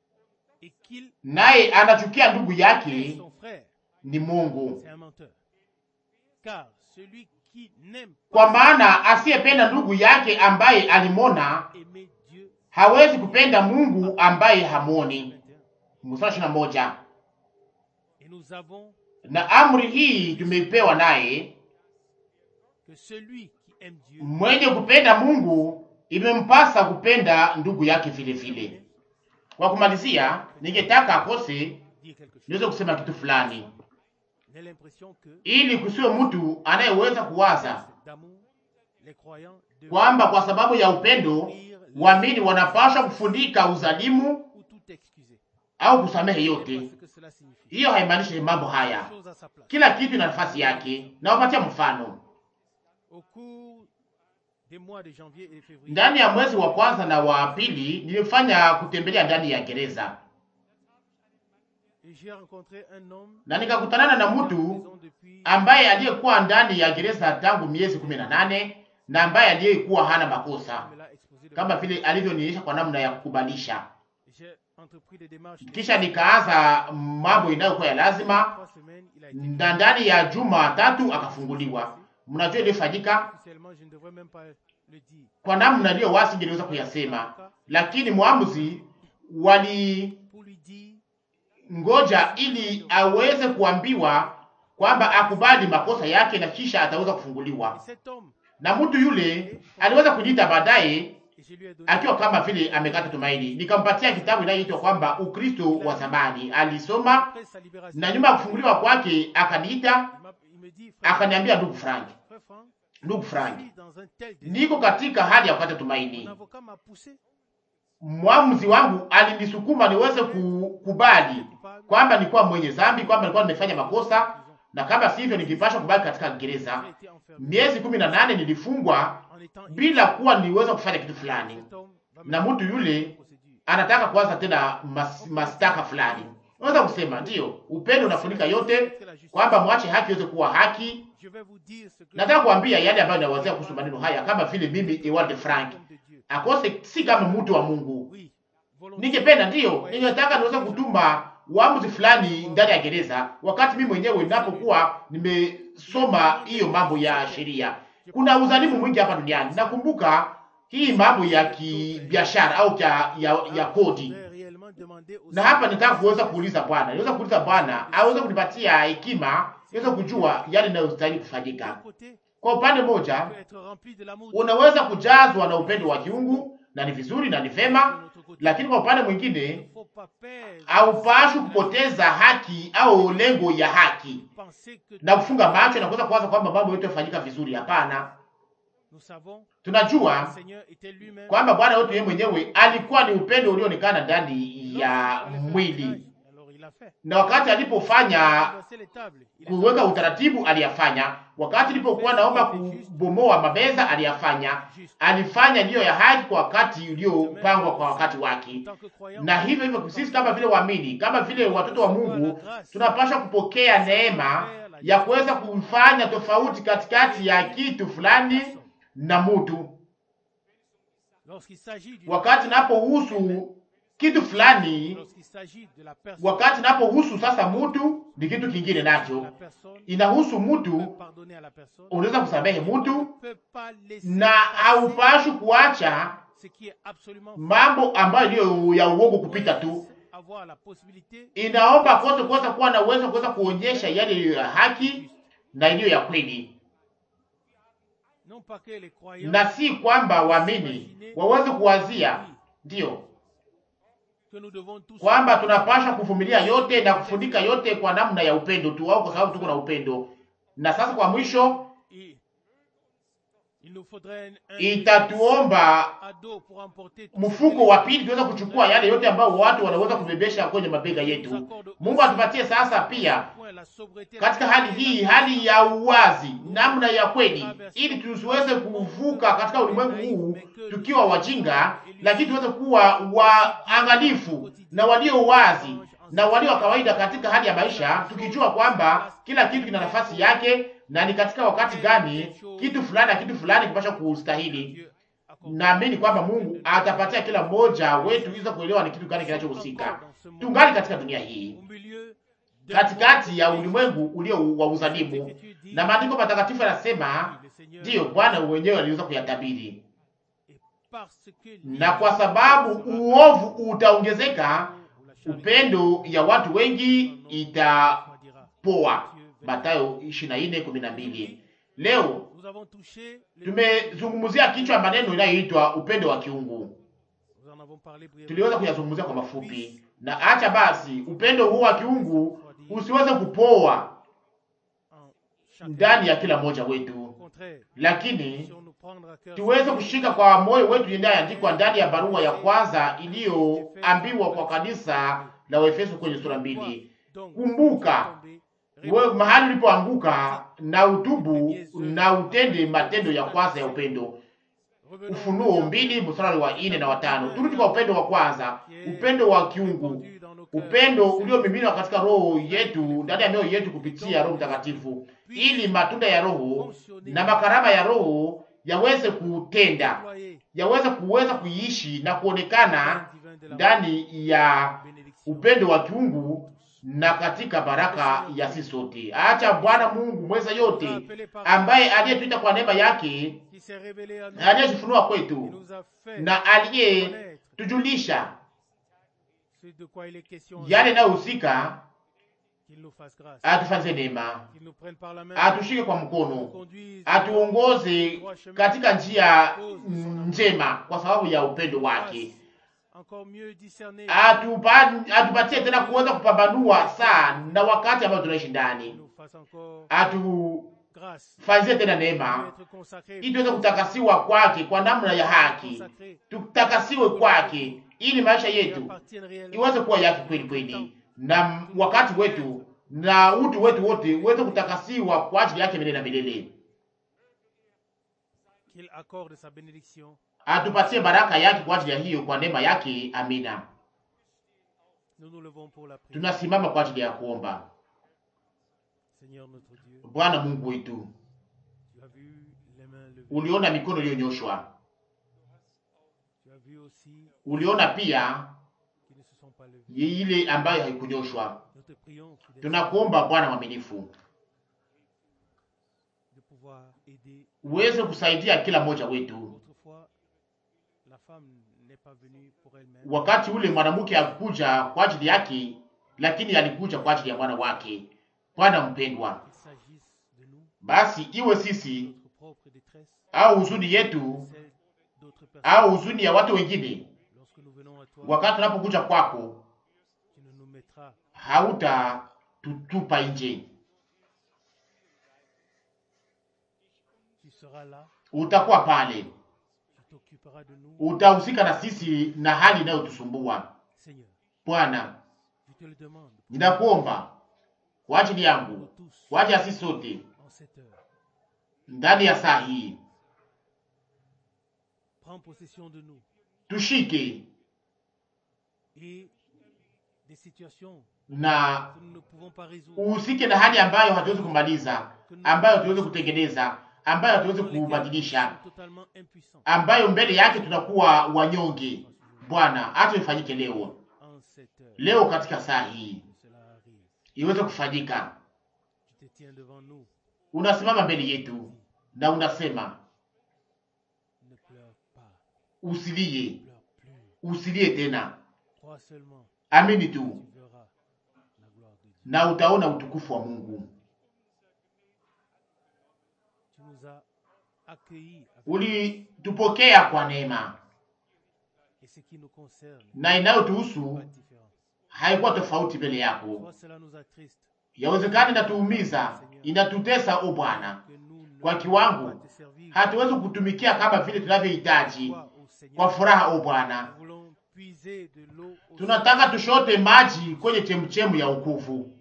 naye anachukia ndugu yake, ni Mungu. Kwa maana asiyependa ndugu yake ambaye alimona hawezi kupenda Mungu ambaye hamoni. Mstari 21. Na amri hii tumepewa naye, mwenye kupenda Mungu imempasa kupenda ndugu yake vile vile. Kwa kumalizia, ningetaka akose niweze kusema kitu fulani, ili kusiwe mtu anayeweza kuwaza kwamba kwa sababu ya upendo waamini wanapaswa kufundika uzalimu au kusamehe yote. Hiyo haimaanishi mambo haya. Kila kitu ina nafasi yake. Na wapatia mfano. Ndani ya mwezi wa kwanza na wa pili nilifanya kutembelea ndani ya gereza, na nikakutanana na mtu ambaye aliyekuwa ndani ya gereza tangu miezi 18 na ambaye aliyekuwa hana makosa, kama vile alivyonionyesha kwa namna ya kukubalisha. Kisha nikaanza mambo inayokuwa ya lazima, na ndani ya juma 3 akafunguliwa. Mnajua ilifanyika kwa namna iliyo wazi, ningeweza kuyasema, lakini muamuzi wali ngoja ili aweze kuambiwa kwamba akubali makosa yake na kisha ataweza kufunguliwa. Na mtu yule aliweza kujiita baadaye akiwa kama vile amekata tumaini. Nikampatia kitabu inayoitwa kwamba Ukristo wa zamani. Alisoma na nyuma ya kufunguliwa kwake akaniita, akaniambia, ndugu Frank, niko katika hali ya kukata tumaini. Mwamuzi wangu alinisukuma niweze kukubali kwamba nilikuwa mwenye dhambi, kwamba nilikuwa nimefanya makosa, na kama sivyo ningepaswa kubaki katika gereza. Miezi 18 nilifungwa bila kuwa niweza kufanya kitu fulani, na mtu yule anataka kuanza tena mastaka fulani. Unaweza kusema ndiyo, upendo unafunika yote, kwamba mwache haki iweze kuwa haki. Nataka kuambia yale ambayo ninawazia kuhusu maneno haya, kama vile mimi Ewald Frank akose si kama mtu wa Mungu. Ningependa ndiyo, ningetaka niweze kutuma uamuzi fulani ndani ya gereza, wakati mimi mwenyewe ninapokuwa nimesoma hiyo mambo ya sheria. Kuna uzalimu mwingi hapa duniani. Nakumbuka hii mambo ya kibiashara au ya kodi. Na hapa nitaka kuweza kuuliza Bwana, aweze kunipatia hekima, niweze kujua yale yanayostahili kufanyika. Kwa upande moja, unaweza kujazwa na upendo wa kiungu, na ni vizuri na ni vema, lakini kwa upande mwingine haupaswi kupoteza haki au lengo ya haki na kufunga macho na kuweza kuwaza kwamba mambo yote yafanyika vizuri. Hapana. Tunajua kwamba Bwana wetu yeye mwenyewe alikuwa ni upendo ulioonekana ndani ya mwili, na wakati alipofanya kuweka utaratibu aliyafanya. Wakati alipokuwa naomba kubomoa mabeza alifanya ndiyo ya haki kwa wakati uliopangwa kwa wakati wake. Na hivyo sisi kama vile waamini, kama vile watoto wa Mungu, tunapaswa kupokea neema ya kuweza kufanya tofauti katikati ya kitu fulani na mtu. Wakati napohusu kitu fulani, wakati napohusu sasa mtu, ni kitu kingine nacho. Inahusu mtu, unaweza kusamehe mtu, na haupashi kuacha mambo ambayo ndio ya uongo kupita tu. Inaomba kote kuwa na uwezo kuweza kuonyesha yale ya haki na iliyo ya kweli, na si kwamba waamini waweze kuwazia ndio kwamba tunapasha kuvumilia yote na kufundika yote kwa namna ya upendo tu, au kwa sababu tuko na upendo. Na sasa kwa mwisho itatuomba mfuko wa pili tuweza kuchukua yale yote ambayo watu wanaweza kubebesha kwenye mabega yetu. Mungu atupatie sasa pia katika hali hii, hali ya uwazi, namna ya kweli, ili tusiweze kuvuka katika ulimwengu huu tukiwa wajinga, lakini tuweze kuwa waangalifu na walio wazi na walio wa kawaida katika hali ya maisha, tukijua kwamba kila kitu kina nafasi yake na ni katika wakati gani kitu fulani na kitu fulani kipasha kustahili. Naamini kwamba Mungu atapatia kila mmoja wetu hizo kuelewa ni kitu gani kinachohusika. Tungali katika dunia hii, katikati ya ulimwengu ulio wa uzalimu, na maandiko matakatifu yanasema ndiyo Bwana mwenyewe aliweza kuyatabiri. Na kwa sababu uovu utaongezeka, upendo ya watu wengi itapoa. Mathayo 24:12. Leo tumezungumzia kichwa maneno inayoitwa upendo wa kiungu. Tuliweza kuyazungumzia kwa mafupi, na acha basi upendo huu wa kiungu usiweze kupoa ndani ya kila mmoja wetu, lakini tuweze kushika kwa moyo wetu inayoandikwa ndani ya barua ya kwanza iliyoambiwa kwa kanisa la Waefeso kwenye sura 2. Kumbuka wewe mahali ulipoanguka, na utubu na utende matendo ya kwanza ya upendo. Ufunuo 2 mstari wa 4 na 5. Turudi kwa upendo wa kwanza, upendo wa kiungu, upendo uliomiminwa katika roho yetu, ndani ya mioyo yetu kupitia Roho Mtakatifu, ili matunda ya Roho na makarama ya Roho yaweze kutenda, yaweze kuishi na kuonekana ndani ya upendo wa kiungu na katika baraka ya sisi sote. Acha Bwana Mungu mweza yote, ambaye aliyetuita kwa neema yake, aliyejifunua kwetu na aliyetujulisha yale yanayohusika atufanye neema, atushike kwa mkono, atuongoze katika njia njema kwa sababu ya upendo wake. Atupatie tena kuweza kupambanua saa na wakati ambao tunaishi ndani. Atufanyie tena neema ili tuweze kutakasiwa kwake kwa namna ya haki, tutakasiwe kwake ili maisha yetu iweze kuwa yake kweli kweli, na wakati wetu na utu wetu wote uweze kutakasiwa kwa ajili yake milele na milele. Atupatie baraka yake kwa ajili ya hiyo, kwa neema yake. Amina. Tunasimama kwa ajili ya kuomba. Bwana Mungu wetu, uliona mikono iliyonyoshwa, uliona pia ile ambayo haikunyoshwa. Tunakuomba Bwana mwaminifu, uweze kusaidia kila mmoja wetu. Wakati ule mwanamke alikuja kwa ajili yake, lakini alikuja kwa ajili ya mwana wake. Bwana mpendwa, basi iwe sisi au huzuni yetu au huzuni ya watu wengine, wakati tunapokuja kwako, hautatutupa nje. Utakuwa pale, utahusika na sisi na hali inayotusumbua. Bwana, ninakuomba kwa ajili yangu, kwa ajili ya sisi sote ndani ya saa hii, tushike na uhusike na hali ambayo hatuwezi kumaliza, ambayo hatuwezi kutengeneza, ambayo hatuwezi kubadilisha, ambayo mbele yake tunakuwa wanyonge. Bwana, hata ifanyike leo katika saa hii iweze kufanyika. Unasimama mbele yetu na unasema usilie tena, amini tu na utaona utukufu wa Mungu. Ulitupokea kwa neema, na inayotuhusu haikuwa tofauti mbele yako. Yawezekana inatuumiza, inatutesa o Bwana, kwa kiwango hatuwezi kutumikia kama vile tunavyohitaji kwa furaha o Bwana. Tunataka tushote maji kwenye chemchemu ya wokovu,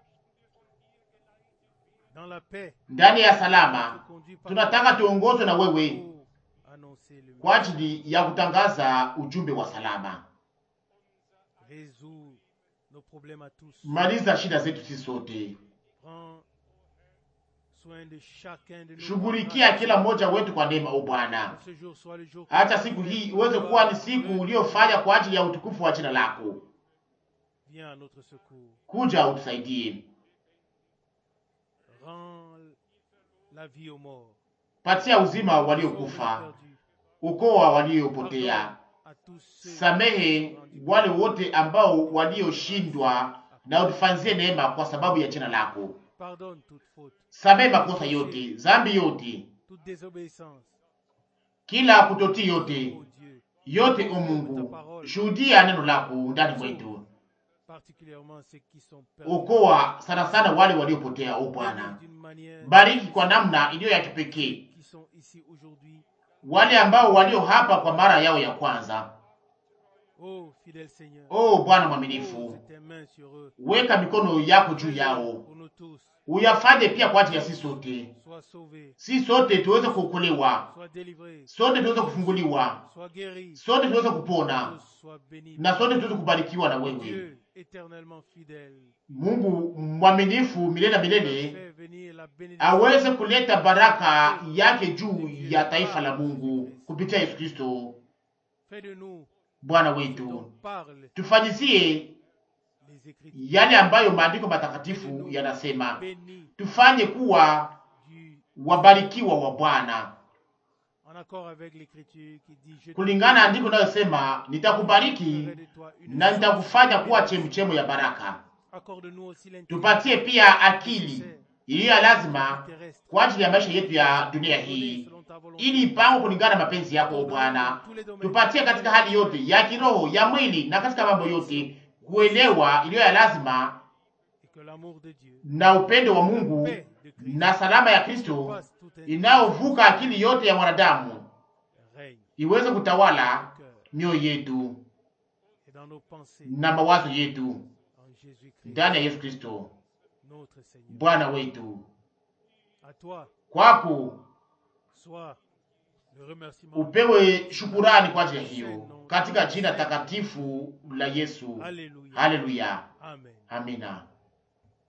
ndani ya salama. Tunataka tuongozwe na wewe kwa ajili ya kutangaza ujumbe wa salama. Maliza shida zetu sisi sote. Shughulikia kila mmoja wetu kwa neema o Bwana. Hata siku hii uweze kuwa ni siku uliyofanya kwa ajili ya utukufu wa jina lako. Kuja utusaidie. Patia uzima waliokufa, ukoa waliopotea, samehe wale wote ambao walioshindwa, na utufanzie neema kwa sababu ya jina lako. Samehe makosa yote, dhambi yote, kila kutotii yote o Mungu. Shuhudia neno lako ndani mwetu. Okoa sana sana wale waliopotea o Bwana. Bariki kwa namna iliyo ya kipekee wale ambao walio hapa kwa mara yao ya kwanza. O Bwana mwaminifu, weka mikono yako juu yao, uyafanye pia kwa ajili ya sisi sote. Sisi sote tuweze kuokolewa, sote tuweze kufunguliwa, sote tuweze kupona, na sote tuweze kubarikiwa na wewe, Mungu mwaminifu milele na milele. Aweze kuleta baraka yake juu ya taifa la Mungu kupitia Yesu Kristo Bwana wetu. Tufanyizie yale ambayo maandiko matakatifu yanasema. Tufanye kuwa wabarikiwa wa Bwana, kulingana andiko linalosema, nitakubariki na nitakufanya kuwa chemchemu ya baraka. Tupatie pia akili iliyo lazima kwa ajili ya maisha yetu ya dunia hii, ili ipangwe kulingana na mapenzi yako Bwana. Tupatie katika hali yote ya kiroho, ya mwili na katika mambo yote kuelewa iliyo ya lazima, na upendo wa Mungu na salama ya Kristo inayovuka akili yote ya mwanadamu iweze kutawala mioyo yetu na mawazo yetu ndani ya Yesu Kristo Bwana wetu. Kwako upewe shukurani kwa ajili ya hiyo, katika jina takatifu la Yesu. Haleluya, amina.